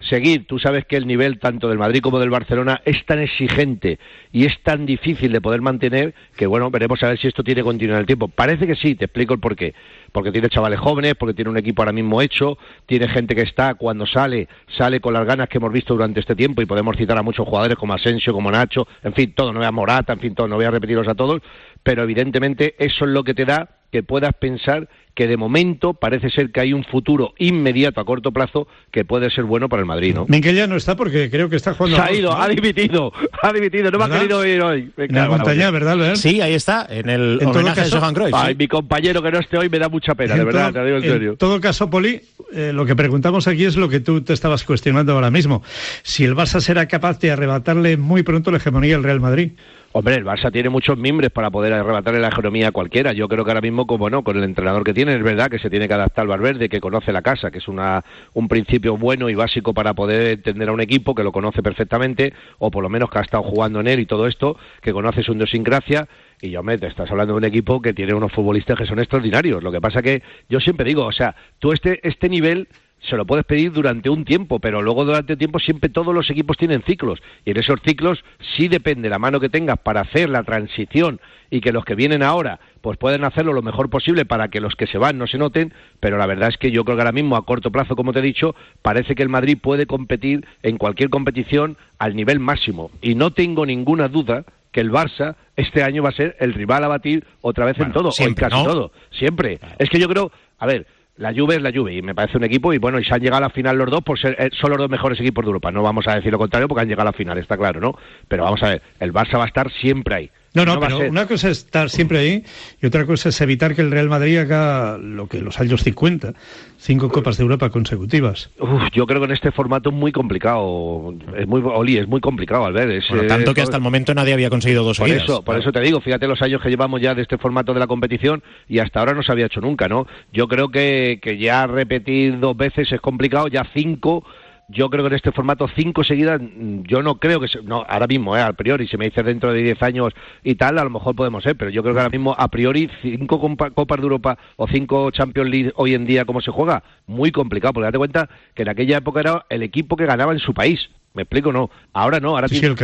seguir. Tú sabes que el nivel tanto del Madrid como del Barcelona es tan exigente y es tan difícil de poder mantener que, bueno, veremos a ver si esto tiene continuidad en el tiempo. Parece que sí, te explico el porqué. Porque tiene chavales jóvenes, porque tiene un equipo ahora mismo hecho, tiene gente que está, cuando sale con las ganas que hemos visto durante este tiempo, y podemos citar a muchos jugadores como Asensio, como Nacho, en fin, todo, no voy a Morata, en fin, todo, no voy a repetirlos a todos, pero evidentemente eso es lo que te da que puedas pensar que de momento parece ser que hay un futuro inmediato a corto plazo que puede ser bueno para el Madrid, ¿no? Minguella no está porque creo que está jugando. Se ha ido, ¿no? ha dimitido, no me ha querido ir hoy. En la montaña, ¿verdad, Albert? Sí, ahí está, en el homenaje de Johan Cruyff. Ay, mi compañero que no esté hoy me da mucha pena, de verdad, te digo en serio. En todo caso, Poli, lo que preguntamos aquí es lo que tú te estabas cuestionando ahora mismo. Si el Barça será capaz de arrebatarle muy pronto la hegemonía al Real Madrid. Hombre, el Barça tiene muchos mimbres para poder arrebatarle la hegemonía a cualquiera. Yo creo que ahora mismo, como no, con el entrenador que tiene, es verdad que se tiene que adaptar al Valverde, que conoce la casa, que es un principio bueno y básico para poder entender a un equipo, que lo conoce perfectamente, o por lo menos que ha estado jugando en él y todo esto, que conoce su idiosincrasia. Y hombre, te estás hablando de un equipo que tiene unos futbolistas que son extraordinarios. Lo que pasa que yo siempre digo, o sea, tú este nivel se lo puedes pedir durante un tiempo, pero luego durante un tiempo siempre todos los equipos tienen ciclos, y en esos ciclos sí depende la mano que tengas para hacer la transición y que los que vienen ahora pues pueden hacerlo lo mejor posible para que los que se van no se noten, pero la verdad es que yo creo que ahora mismo a corto plazo, como te he dicho, parece que el Madrid puede competir en cualquier competición al nivel máximo, y no tengo ninguna duda que el Barça este año va a ser el rival a batir otra vez en todo, siempre, o en casi ¿no? todo, siempre. Es que yo creo, a ver, la Juve es la Juve y me parece un equipo, y bueno, y se han llegado a la final los dos por ser son los dos mejores equipos de Europa. No vamos a decir lo contrario porque han llegado a la final, está claro, ¿no? Pero vamos a ver, el Barça va a estar siempre ahí. No, pero una cosa es estar siempre ahí y otra cosa es evitar que el Real Madrid haga lo que los años 50, 5 Copas de Europa consecutivas. Yo creo que en este formato es muy complicado, es muy complicado, Albert. Bueno, tanto que hasta el momento nadie había conseguido dos seguidas. Por eso te digo, fíjate los años que llevamos ya de este formato de la competición y hasta ahora no se había hecho nunca, ¿no? Yo creo que ya repetir 2 veces es complicado, ya 5... Yo creo que en este formato 5 seguidas, yo no creo que... No, ahora mismo, a priori, si me dices dentro de 10 años y tal, a lo mejor podemos ser, pero yo creo que ahora mismo, a priori, 5 Copas de Europa o 5 Champions League hoy en día, ¿cómo se juega? Muy complicado, porque date cuenta que en aquella época era el equipo que ganaba en su país. ¿Me explico? No. Ahora no, ahora sí, tienes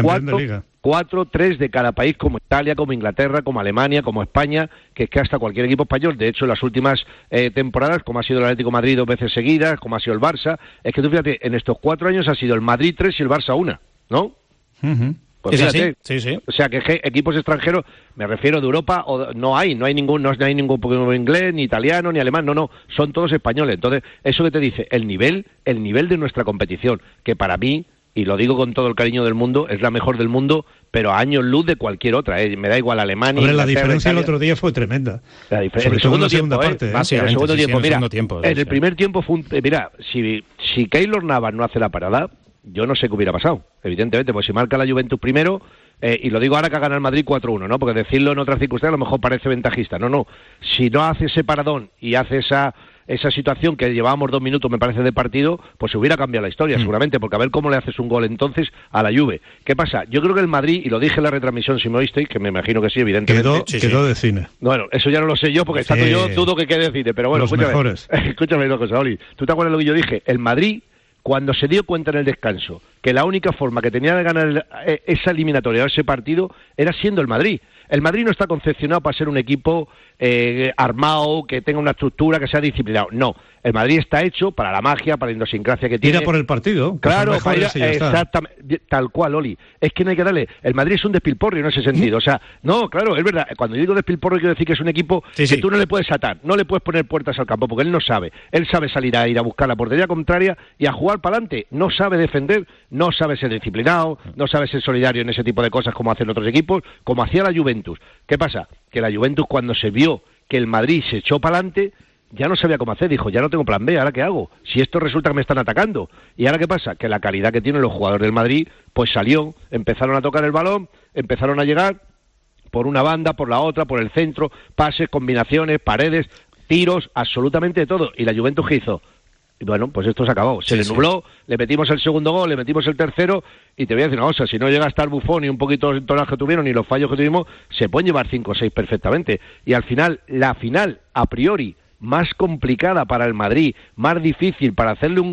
4-3 de cada país, como Italia, como Inglaterra, como Alemania, como España, que es que hasta cualquier equipo español, de hecho en las últimas temporadas, como ha sido el Atlético de Madrid 2 veces seguidas, como ha sido el Barça, es que tú fíjate, en estos 4 años ha sido el Madrid 3 y el Barça 1, ¿no? Pues fíjate, sí. O sea que equipos extranjeros, me refiero de Europa, no hay ningún inglés, ni italiano, ni alemán, no, son todos españoles. Entonces, eso que te dice, el nivel de nuestra competición, que para mí, y lo digo con todo el cariño del mundo, es la mejor del mundo, pero a años luz de cualquier otra, me da igual Alemania. Hombre, la diferencia el otro día fue tremenda. En el segundo tiempo, en el primer tiempo fue mira, si Keylor Navas no hace la parada, yo no sé qué hubiera pasado, evidentemente, pues si marca la Juventus primero, y lo digo ahora que ha ganado el Madrid 4-1, ¿no? Porque decirlo en otras circunstancias a lo mejor parece ventajista, no, si no hace ese paradón y hace esa situación que llevábamos 2 minutos, me parece, de partido, pues se hubiera cambiado la historia, seguramente, porque a ver cómo le haces un gol entonces a la Juve. ¿Qué pasa? Yo creo que el Madrid, y lo dije en la retransmisión, si me oísteis, que me imagino que sí, evidentemente. Quedó de cine. Bueno, eso ya no lo sé yo, porque estando yo dudo que quede de cine, pero bueno, escúchame una cosa, Oli. ¿Tú te acuerdas lo que yo dije? El Madrid, cuando se dio cuenta en el descanso que la única forma que tenía de ganar esa eliminatoria o ese partido era siendo el Madrid. El Madrid no está concepcionado para ser un equipo armado, que tenga una estructura, que sea disciplinado. No, el Madrid está hecho para la magia, para la idiosincrasia que tiene. Tira por el partido. Claro, exactamente, tal cual, Oli. Es que no hay que darle... El Madrid es un despilporrio en ese sentido. O sea, no, claro, es verdad. Cuando yo digo despilporrio, quiero decir que es un equipo que tú no le puedes atar, no le puedes poner puertas al campo, porque él no sabe. Él sabe salir a ir a buscar la portería contraria y a jugar para adelante. No sabe defender, no sabe ser disciplinado, no sabe ser solidario en ese tipo de cosas como hacen otros equipos, como hacía la Juventus. ¿Qué pasa? Que la Juventus, cuando se vio que el Madrid se echó para adelante, ya no sabía cómo hacer, dijo, ya no tengo plan B, ¿ahora qué hago? Si esto resulta que me están atacando. ¿Y ahora qué pasa? Que la calidad que tienen los jugadores del Madrid, pues salió, empezaron a tocar el balón, empezaron a llegar por una banda, por la otra, por el centro, pases, combinaciones, paredes, tiros, absolutamente de todo. ¿Y la Juventus qué hizo? Y bueno, pues esto se acabó. Se le nubló, le metimos el segundo gol, le metimos el tercero, y te voy a decir una cosa, si no llega a estar Buffon y un poquito el tonaje que tuvieron y los fallos que tuvimos, se pueden llevar 5 o 6 perfectamente. Y al final, la final, a priori, más complicada para el Madrid, más difícil para hacerle un gol,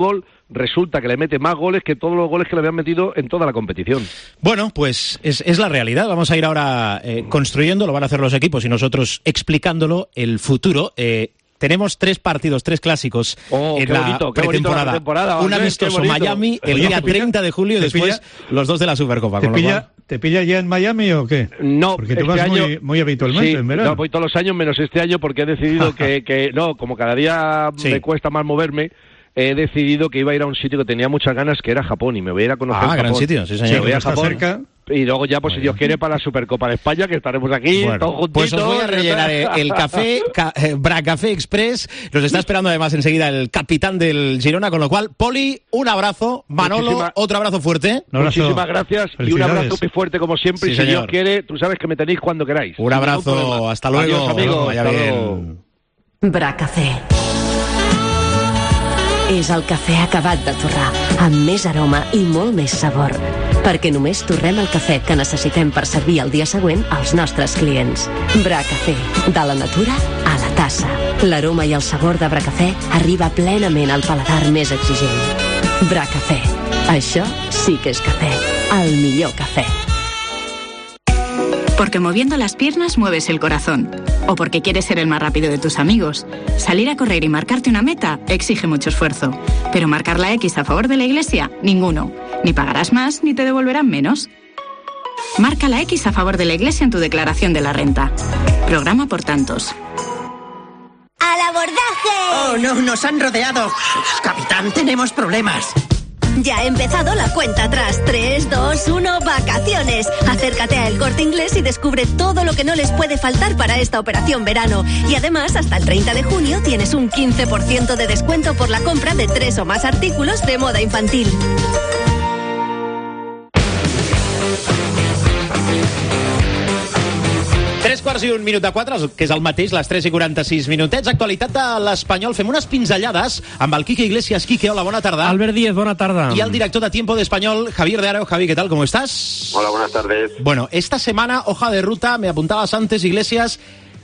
resulta que le mete más goles que todos los goles que le habían metido en toda la competición. Bueno, pues es la realidad. Vamos a ir ahora construyendo, lo van a hacer los equipos y nosotros explicándolo, el futuro. Tenemos 3 partidos, 3 clásicos en la pretemporada. Un amistoso Miami el día 30 de julio y después los 2 de la Supercopa. ¿Te pilla ya en Miami o qué? No, porque tú vas muy habitualmente en verano. No, voy todos los años menos este año porque he decidido que no, como cada día me cuesta más moverme, he decidido que iba a ir a un sitio que tenía muchas ganas, que era Japón, y me voy a ir a conocer Japón. Gran sitio, sí señor. Sí, voy a Japón, cerca. Y luego ya, pues si Dios quiere, para la Supercopa de España, que estaremos aquí, todos juntitos. Pues os voy a rellenar el café, Bracafé Express. Nos está esperando además enseguida el capitán del Girona, con lo cual, Poli, un abrazo. Manolo, otro abrazo fuerte. Muchísimas gracias y un abrazo muy fuerte como siempre. Sí, y si Dios quiere, tú sabes que me tenéis cuando queráis. Un abrazo, hasta luego. Adiós, amigos. Vaya bien. Bracafé. És el cafè acabat de torrar, amb més aroma i molt més sabor. Perquè només torrem el cafè que necessitem per servir el dia següent als nostres clients. Bracafé, de la natura a la tassa. L'aroma i el sabor de Bracafé arriba plenament al paladar més exigent. Bracafé. Això sí que és cafè. El millor cafè. Porque moviendo las piernas mueves el corazón. O porque quieres ser el más rápido de tus amigos. Salir a correr y marcarte una meta exige mucho esfuerzo. Pero marcar la X a favor de la Iglesia, ninguno. Ni pagarás más ni te devolverán menos. Marca la X a favor de la Iglesia en tu declaración de la renta. Programa por tantos. ¡Al abordaje! ¡Oh, no! ¡Nos han rodeado! Capitán, tenemos problemas. Ya ha empezado la cuenta atrás. 3, 2, 1, vacaciones. Acércate a El Corte Inglés y descubre todo lo que no les puede faltar para esta operación verano. Y además, hasta el 30 de junio tienes un 15% de descuento por la compra de 3 o más artículos de moda infantil. 3:01, que és el mateix, les 3:46 minutets. Actualitat de l'Espanyol. Fem unes pinzellades amb el Quique Iglesias. Quique, hola, bona tarda. Albert Díez, bona tarda. Y al director de Tiempo de Español, Javier de Aro. Javi, ¿qué tal? ¿Cómo estás? Hola, buenas tardes. Bueno, esta semana, hoja de ruta, me apuntabas antes, Iglesias,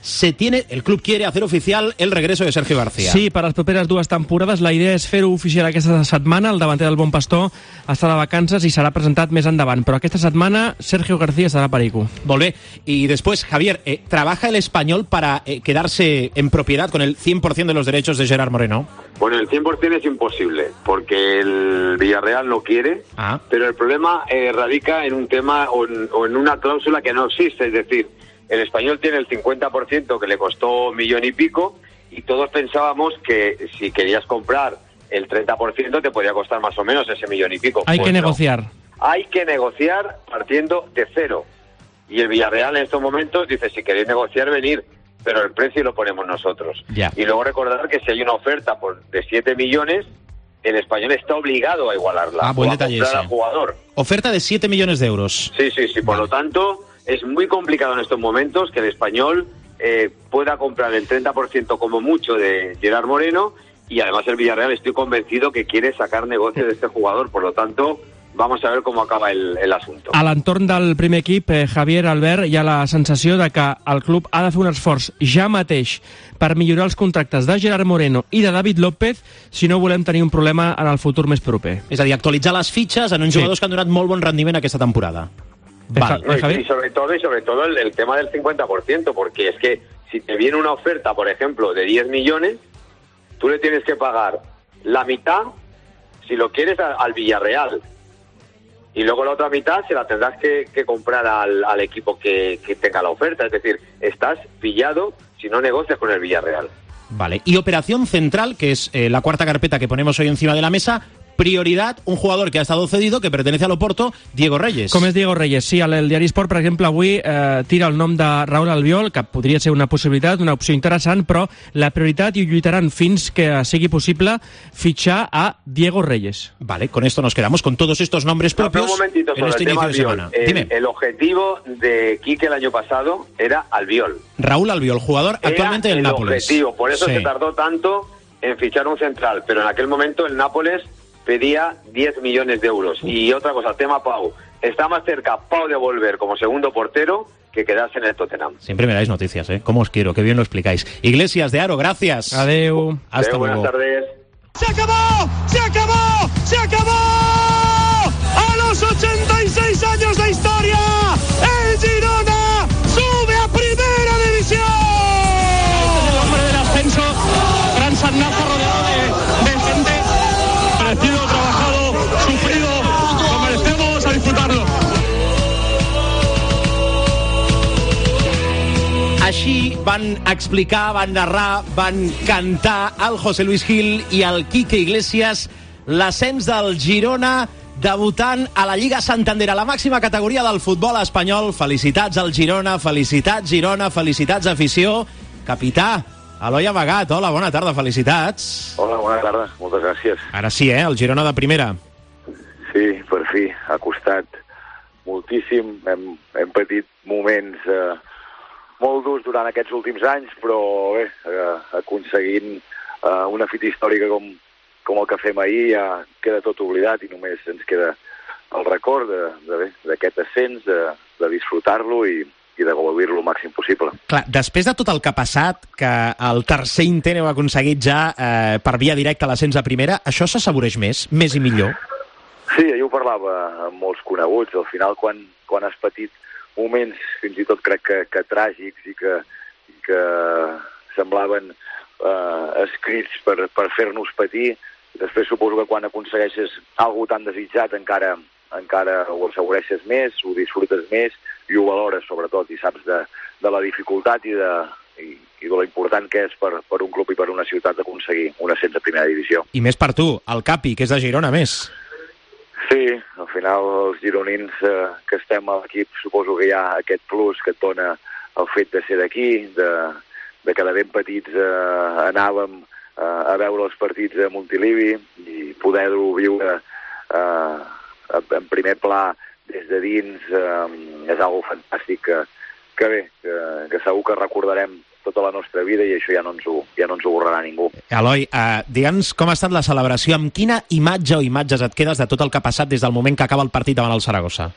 el club quiere hacer oficial el regreso de Sergio García. Sí, per les properes 2 temporades la idea és fer-ho oficial aquesta setmana. El davanter del Bon Pastor està de vacances i serà presentat més endavant, però aquesta setmana Sergio García estarà per Ico. Molt bé. Y después, Javier, ¿trabaja el Español para quedarse en propiedad con el 100% de los derechos de Gerard Moreno? Bueno, el 100% es imposible, porque el Villarreal no quiere, pero el problema radica en un tema o en una cláusula que no existe, es decir, el Español tiene el 50% que le costó 1 millón y pico y todos pensábamos que si querías comprar el 30% te podía costar más o menos ese 1 millón y pico. Hay que negociar. Hay que negociar partiendo de cero. Y el Villarreal en estos momentos dice, si queréis negociar, venir, pero el precio lo ponemos nosotros. Ya. Y luego recordar que si hay una oferta de 7 millones, el Español está obligado a igualarla. Buen o a detalle comprar ese. al jugador. Oferta de 7 millones de euros. Sí. Por lo tanto, es muy complicado en estos momentos que el Español pueda comprar el 30% como mucho de Gerard Moreno, y además el Villarreal estoy convencido que quiere sacar negocio de este jugador. Por lo tanto, vamos a ver com acaba el asunto. A l'entorn del primer equip, Javier, Albert, hi ha la sensació de que el club ha de fer un esforç ja mateix per millorar els contractes de Gerard Moreno i de David López si no volem tenir un problema en el futur més proper. És a dir, actualitzar les fitxes en uns jugadors que han donat molt bon rendiment aquesta temporada. Vale. Y sobre todo el tema del 50%, porque es que si te viene una oferta, por ejemplo, de 10 millones, tú le tienes que pagar la mitad, si lo quieres, al Villarreal. Y luego la otra mitad se la tendrás que comprar al equipo que tenga la oferta. Es decir, estás pillado si no negocias con el Villarreal. Vale. Y operación central, que es la cuarta carpeta que ponemos hoy encima de la mesa. Prioridad, un jugador que ha estado cedido, que pertenece al Oporto, Diego Reyes. Com és Diego Reyes? Sí, el diari Sport, per exemple, avui tira el nom de Raúl Albiol, que podria ser una possibilitat, una opció interessant, però la prioritat, i lluitaran fins que sigui possible, fitxar a Diego Reyes. Vale, con esto nos quedamos, con todos estos nombres propios. Un momentito sobre en este el tema inicio de Albiol. semana. Dime. El objetivo de Quique el año pasado era Albiol. Raúl Albiol, jugador actualmente del Nápoles. Objetivo, por eso Sí. se tardó tanto en fichar un central, pero en aquel momento el Nápoles pedía 10 millones de euros. Y otra cosa, tema Pau. Está más cerca Pau de volver como segundo portero que quedarse en el Tottenham. Siempre me dais noticias, ¿eh? Cómo os quiero, qué bien lo explicáis. Iglesias de Aro, gracias. Adeu. Hasta luego. Buenas tardes. ¡Se acabó! ¡Se acabó! ¡Se acabó! ¡A los 86 años de historia! ¡El Girona sube a Primera División! Este es el hombre del ascenso. Gran Sannaza rodeado de gente. Merecido, trabajado, sufrido. Lo merecemos, a disfrutarlo. Així van explicar, van narrar, van cantar el José Luis Gil i el Quique Iglesias l'ascens del Girona debutant a la Lliga Santander, a la màxima categoria del futbol espanyol. Felicitats al Girona, felicitats afició. Capità, Eloi Amagat, hola, bona tarda, felicitats. Hola, bona tarda, moltes gràcies. Ara sí, el Girona de primera. Sí, per fi, ha costat moltíssim, hem patit moments molt durs durant aquests últims anys, però bé, aconseguint una fita històrica com el que fem ahir ja queda tot oblidat i només ens queda el record d'aquest ascens, de disfrutar-lo i de gaudir-lo el màxim possible. Clar, després de tot el que ha passat, que el tercer intent heu aconseguit ja per via directa l'ascens a primera, això s'assaboreix més i millor? Sí, ahir ho parlava amb molts coneguts. Al final, quan has patit moments fins i tot crec que tràgics i que semblaven escrits per fer-nos patir, després suposo que quan aconsegueixes alguna tan desitjat encara ho assaboreixes més, ho disfrutes més i ho valores sobretot i saps de la dificultat i de lo important que és per un club i per una ciutat aconseguir un ascens a primera divisió. I més per tu, el Capi, que és de Girona, més. Sí, al final els gironins que estem a l'equip suposo que hi ha aquest plus que et dona el fet de ser d'aquí, de que de ben petits anàvem a veure els partits a Montilivi i poder-ho viure en primer pla des de dins és algo fantàstic que bé, que segur que recordarem tota la nostra vida i això ja no ens ho borrarà ningú. Eloi, digue'ns com ha estat la celebració, amb quina imatge o imatges et quedes de tot el que ha passat des del moment que acaba el partit davant el Saragossa?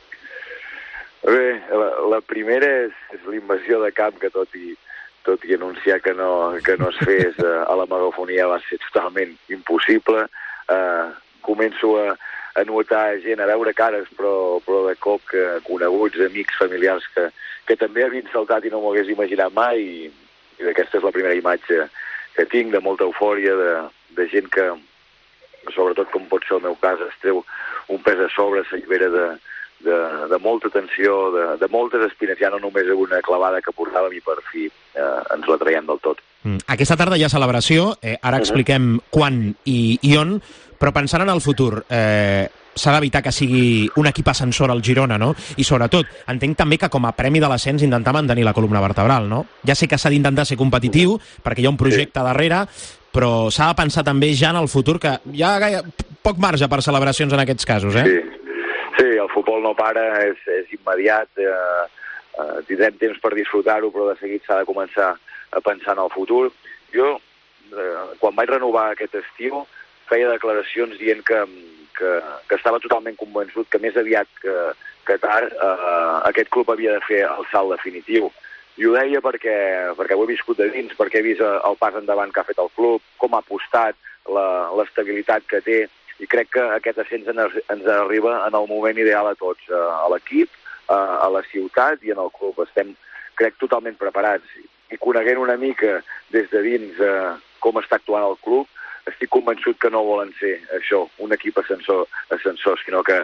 Bé, la primera és l'invasió de camp, que tot i anunciar que no es fes a la megafonia va ser totalment impossible. Començo a notar gent, a veure cares, però de cop coneguts, amics, familiars que també havien saltat i no m'ho hagués imaginat mai i aquesta és la primera imatge que tinc, de molta eufòria, de gent que, sobretot com pot ser el meu cas, es treu un pes a sobre, s'allibera de molta tensió, de moltes espines, ja no només una clavada que portàvem i per fi ens la traiem del tot. Aquesta tarda hi ha celebració, ara expliquem quan i on, però pensant en el futur, s'ha d'evitar que sigui un equip ascensor al Girona, no? I sobretot, entenc també que com a premi de l'ascens intentar mantenir la columna vertebral, no? Ja sé que s'ha d'intentar ser competitiu, perquè hi ha un projecte darrere, però s'ha de pensar també ja en el futur, que hi ha poc marge per celebracions en aquests casos, Sí, el futbol no para, és immediat, tindrem temps per disfrutar-ho, però de seguit s'ha de començar a pensar en el futur. Jo, quan vaig renovar aquest estiu, feia declaracions dient que estava totalment convençut que més aviat que tard aquest club havia de fer el salt definitiu. I ho deia perquè ho he viscut de dins, perquè he vist el pas endavant que ha fet el club, com ha apostat, l'estabilitat que té, i crec que aquest ascens ens arriba en el moment ideal a tots, a l'equip, a la ciutat i en el club. Estem, crec, totalment preparats. I coneguent una mica des de dins com està actuant el club, estic convençut que no volen ser això, un equip ascensor, sinó que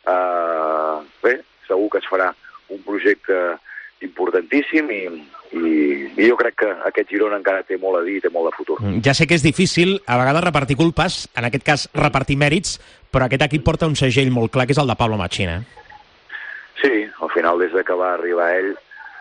bé, segur que es farà un projecte importantíssim i jo crec que aquest Girona encara té molt a dir i té molt de futur. Ja sé que és difícil a vegades repartir culpes, en aquest cas repartir mèrits, però aquest equip porta un segell molt clar que és el de Pablo Machín, Sí, al final des de que va arribar ell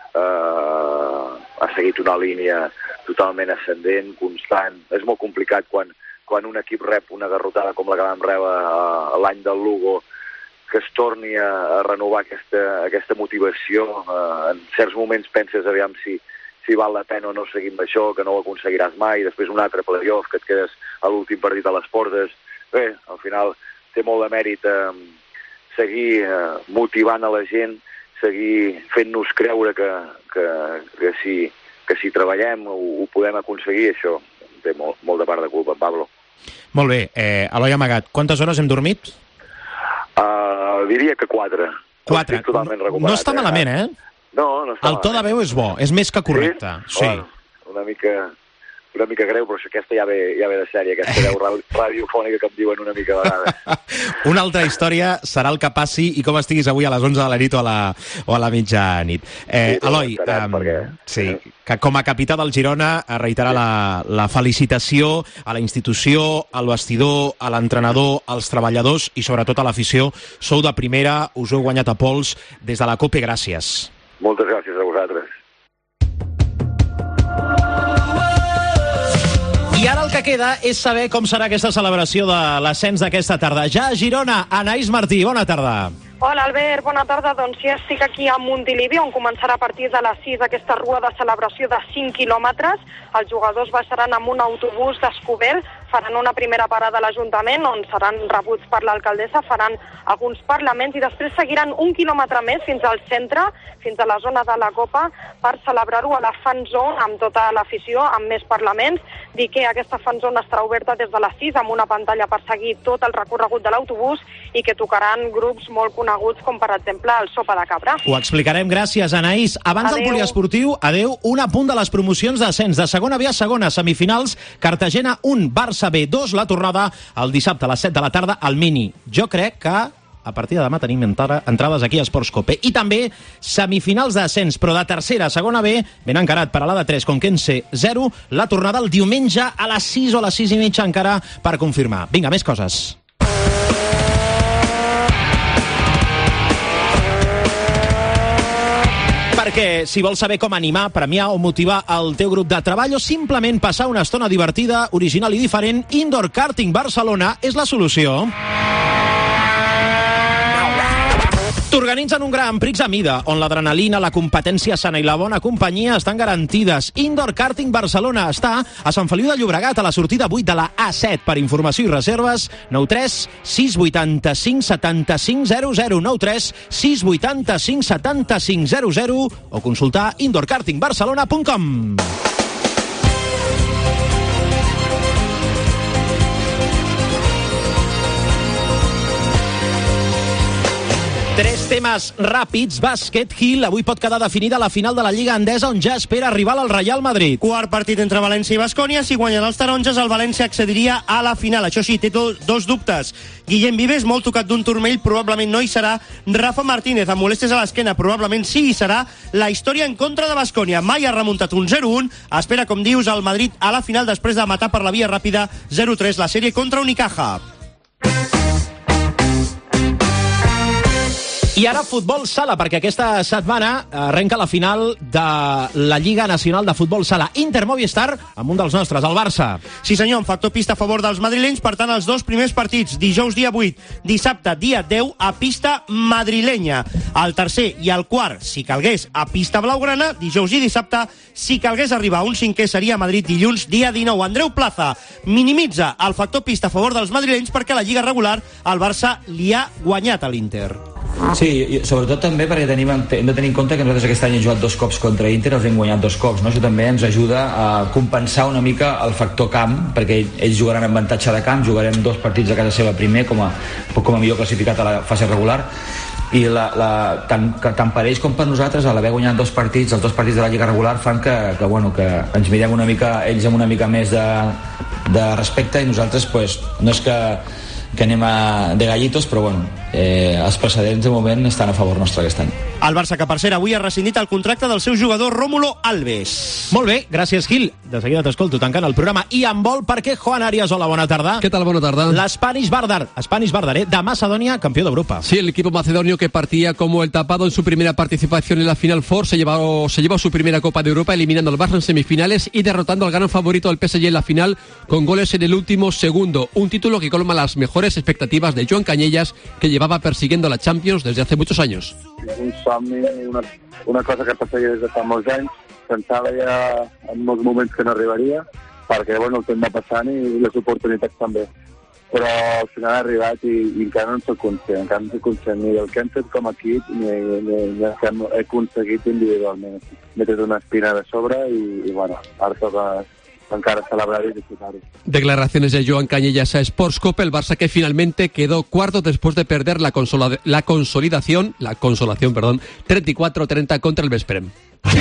ha seguit una línia totalment ascendent, constant. És molt complicat quan un equip rep una garrotada com la que vam rebre l'any del Lugo, que es torni a renovar aquesta motivació. En certs moments penses aviam si val la pena o no seguir amb això, que no ho aconseguiràs mai, després un altre playoff, que et quedes a l'últim partit a les portes. Bé, al final té molt de mèrit seguir motivant a la gent, seguir fent-nos creure que si treballem ho podem aconseguir, això té molt de part de culpa en Pablo. Molt bé. Eloi Amagat, quantes hores hem dormit? Diria que 4. 4. Estic totalment recuperat. No està malament, eh? No està malament. El to de veu és bo, és més que correcte. Sí? Bueno, una mica greu, però aquesta ja ve de sèrie, aquesta veu radiofònica que em diuen una mica a vegades. Una altra història serà el que passi i com estiguis avui a les 11 de la nit o a la mitjanit. Eloi, sí, que com a capità del Girona reiterar la felicitació a la institució, al vestidor, a l'entrenador, als treballadors i sobretot a l'afició. Sou de primera, us heu guanyat a pols des de la COPE, gràcies. Moltes gràcies a vosaltres. I ara el que queda és saber com serà aquesta celebració de l'ascens d'aquesta tarda. Ja a Girona, Anaïs Martí, bona tarda. Hola, Albert, bona tarda. Doncs ja estic aquí a Montilivi, on començarà a partir de les 6 aquesta rua de celebració de 5 quilòmetres. Els jugadors baixaran amb un autobús descobert, faran una primera parada a l'Ajuntament, on seran rebuts per l'alcaldessa, faran alguns parlaments i després seguiran 1 quilòmetre més fins al centre, fins a la zona de la Copa, per celebrar-ho a la Fan Zone amb tota l'afició, amb més parlaments. Dir que aquesta Fan Zone estarà oberta des de les 6 amb una pantalla per seguir tot el recorregut de l'autobús i que tocaran grups molt coneguts com per exemple el Sopa de Cabra. Ho explicarem, gràcies, Anaïs. Abans del poliesportiu, adeu, un apunt de les promocions d'ascens de segona B a segona, semifinals, Cartagena 1, Barça B 2, la tornada el dissabte a les 7 de la tarda al Mini. Jo crec que a partir de demà tenim entrades aquí a Esports Cope. I també semifinals d'ascens, però de tercera a segona B, ben encarat per a la de 3, Conquense 0, la tornada el diumenge a les 6 o a les 6 i mitja encara per confirmar. Vinga, més coses. Perquè si vols saber com animar, premiar o motivar el teu grup de treball o simplement passar una estona divertida, original i diferent, Indoor Karting Barcelona és la solució. T'organitzen un Gran Prix a mida, on l'adrenalina, la competència sana i la bona companyia estan garantides. Indoor Karting Barcelona està a Sant Feliu de Llobregat, a la sortida 8 de la A7. Per informació i reserves, 93 685 75 00, 93 685 75 00 o consultar indoorkartingbarcelona.com. Tres temes ràpids. Bàsquet, Gil, avui pot quedar definida la final de la Lliga Endesa, on ja espera rival al Real Madrid. Quart partit entre València i Baskonia. Si guanyen els taronges, el València accediria a la final. Això sí, té dos dubtes. Guillem Vives, molt tocat d'un turmell, probablement no hi serà. Rafa Martínez, amb molèsties a l'esquena, probablement sí hi serà. La història en contra de Baskonia. Mai ha remuntat un 0-1. Espera, com dius, el Madrid a la final després de matar per la via ràpida 0-3 la sèrie contra Unicaja. I ara futbol sala, perquè aquesta setmana arrenca la final de la Lliga Nacional de Futbol Sala. Inter Movistar amb un dels nostres, el Barça. Sí senyor, amb factor pista a favor dels madrilenys, per tant els dos primers partits, dijous dia 8, dissabte dia 10, a pista madrilenya. El tercer i el quart, si calgués, a pista blaugrana, dijous i dissabte. Si calgués arribar a un cinquè seria a Madrid dilluns dia 19. Andreu Plaza minimitza el factor pista a favor dels madrilenys perquè a la Lliga regular el Barça li ha guanyat a l'Inter. Sí, sobretot també perquè hem de tenir en compte que nosaltres aquest any hem jugat 2 cops contra Inter, els hem guanyat 2 cops, no? Això també ens ajuda a compensar una mica el factor camp, perquè ells jugaran amb avantatge de camp, jugarem 2 partits a casa seva primer com a millor classificat a la fase regular, i tant per ells com per nosaltres, a l'haver guanyat 2 partits, els 2 partits de la Lliga regular fan que ens mirem una mica, ells amb una mica més de respecte, i nosaltres pues, no és que anem de gallitos, però els precedents de moment estan a favor nostre aquest any. El Barça, que per cert avui ha rescindit el contracte del seu jugador Rómulo Alves. Molt bé, gràcies Gil. De seguida t'escolto tancant el programa. I en vol perquè Juan Arias, hola, bona tarda. ¿Qué tal? Buena tarde. La Spanish Vardar, de Macedonia, campeón de Europa. Sí, el equipo macedonio que partía como el tapado en su primera participación en la Final Four se llevó su primera Copa de Europa eliminando al Barça en semifinales y derrotando al gran favorito del PSG en la final con goles en el último segundo. Un título que colma las mejores expectativas de Joan Cañellas, que llevaba persiguiendo la Champions desde hace muchos años. Un somni, una cosa que perseguia des de fa molts anys. Pensava ja en molts moments que no arribaria, perquè el temps va passant i les oportunitats també. Però al final ha arribat i encara no en soc conscient, ni del que hem fet com a equip ni el que he aconseguit individualment. M'he tret una espina de sobre i ara toca encara celebrar y disfrutar. Declaraciones de Joan Cañellas a Sports Cope, el Barça que finalmente quedó cuarto después de perder la consolación 34-30 contra el Vesprem.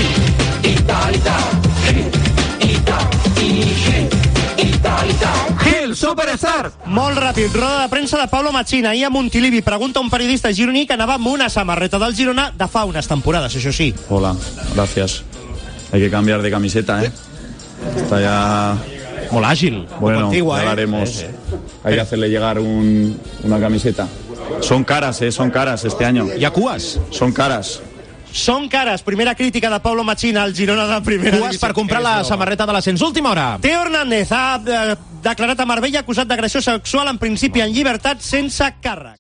Gil, Superstar! Molt ràpid, roda de premsa de Pablo Machín. Ahir a Montilivi pregunta a un periodista gironí que anava amb una samarreta del Girona de fa unes temporades, això sí. Hola, gracias. Hay que cambiar de camiseta, ¿eh? Está ya... Molt ágil. Bueno, Contigo, ya lo haremos. Hay que hacerle llegar una camiseta. Son caras este año. ¿Y a Cuas? Son caras. Són cares. Primera crítica de Pablo Machín al Girona de primera Cuas divisió. per comprar la samarreta de l'ascens. Última hora. Teo Hernández ha declarat a Marbella acusat d'agressió sexual, en principi en llibertat, sense càrrec.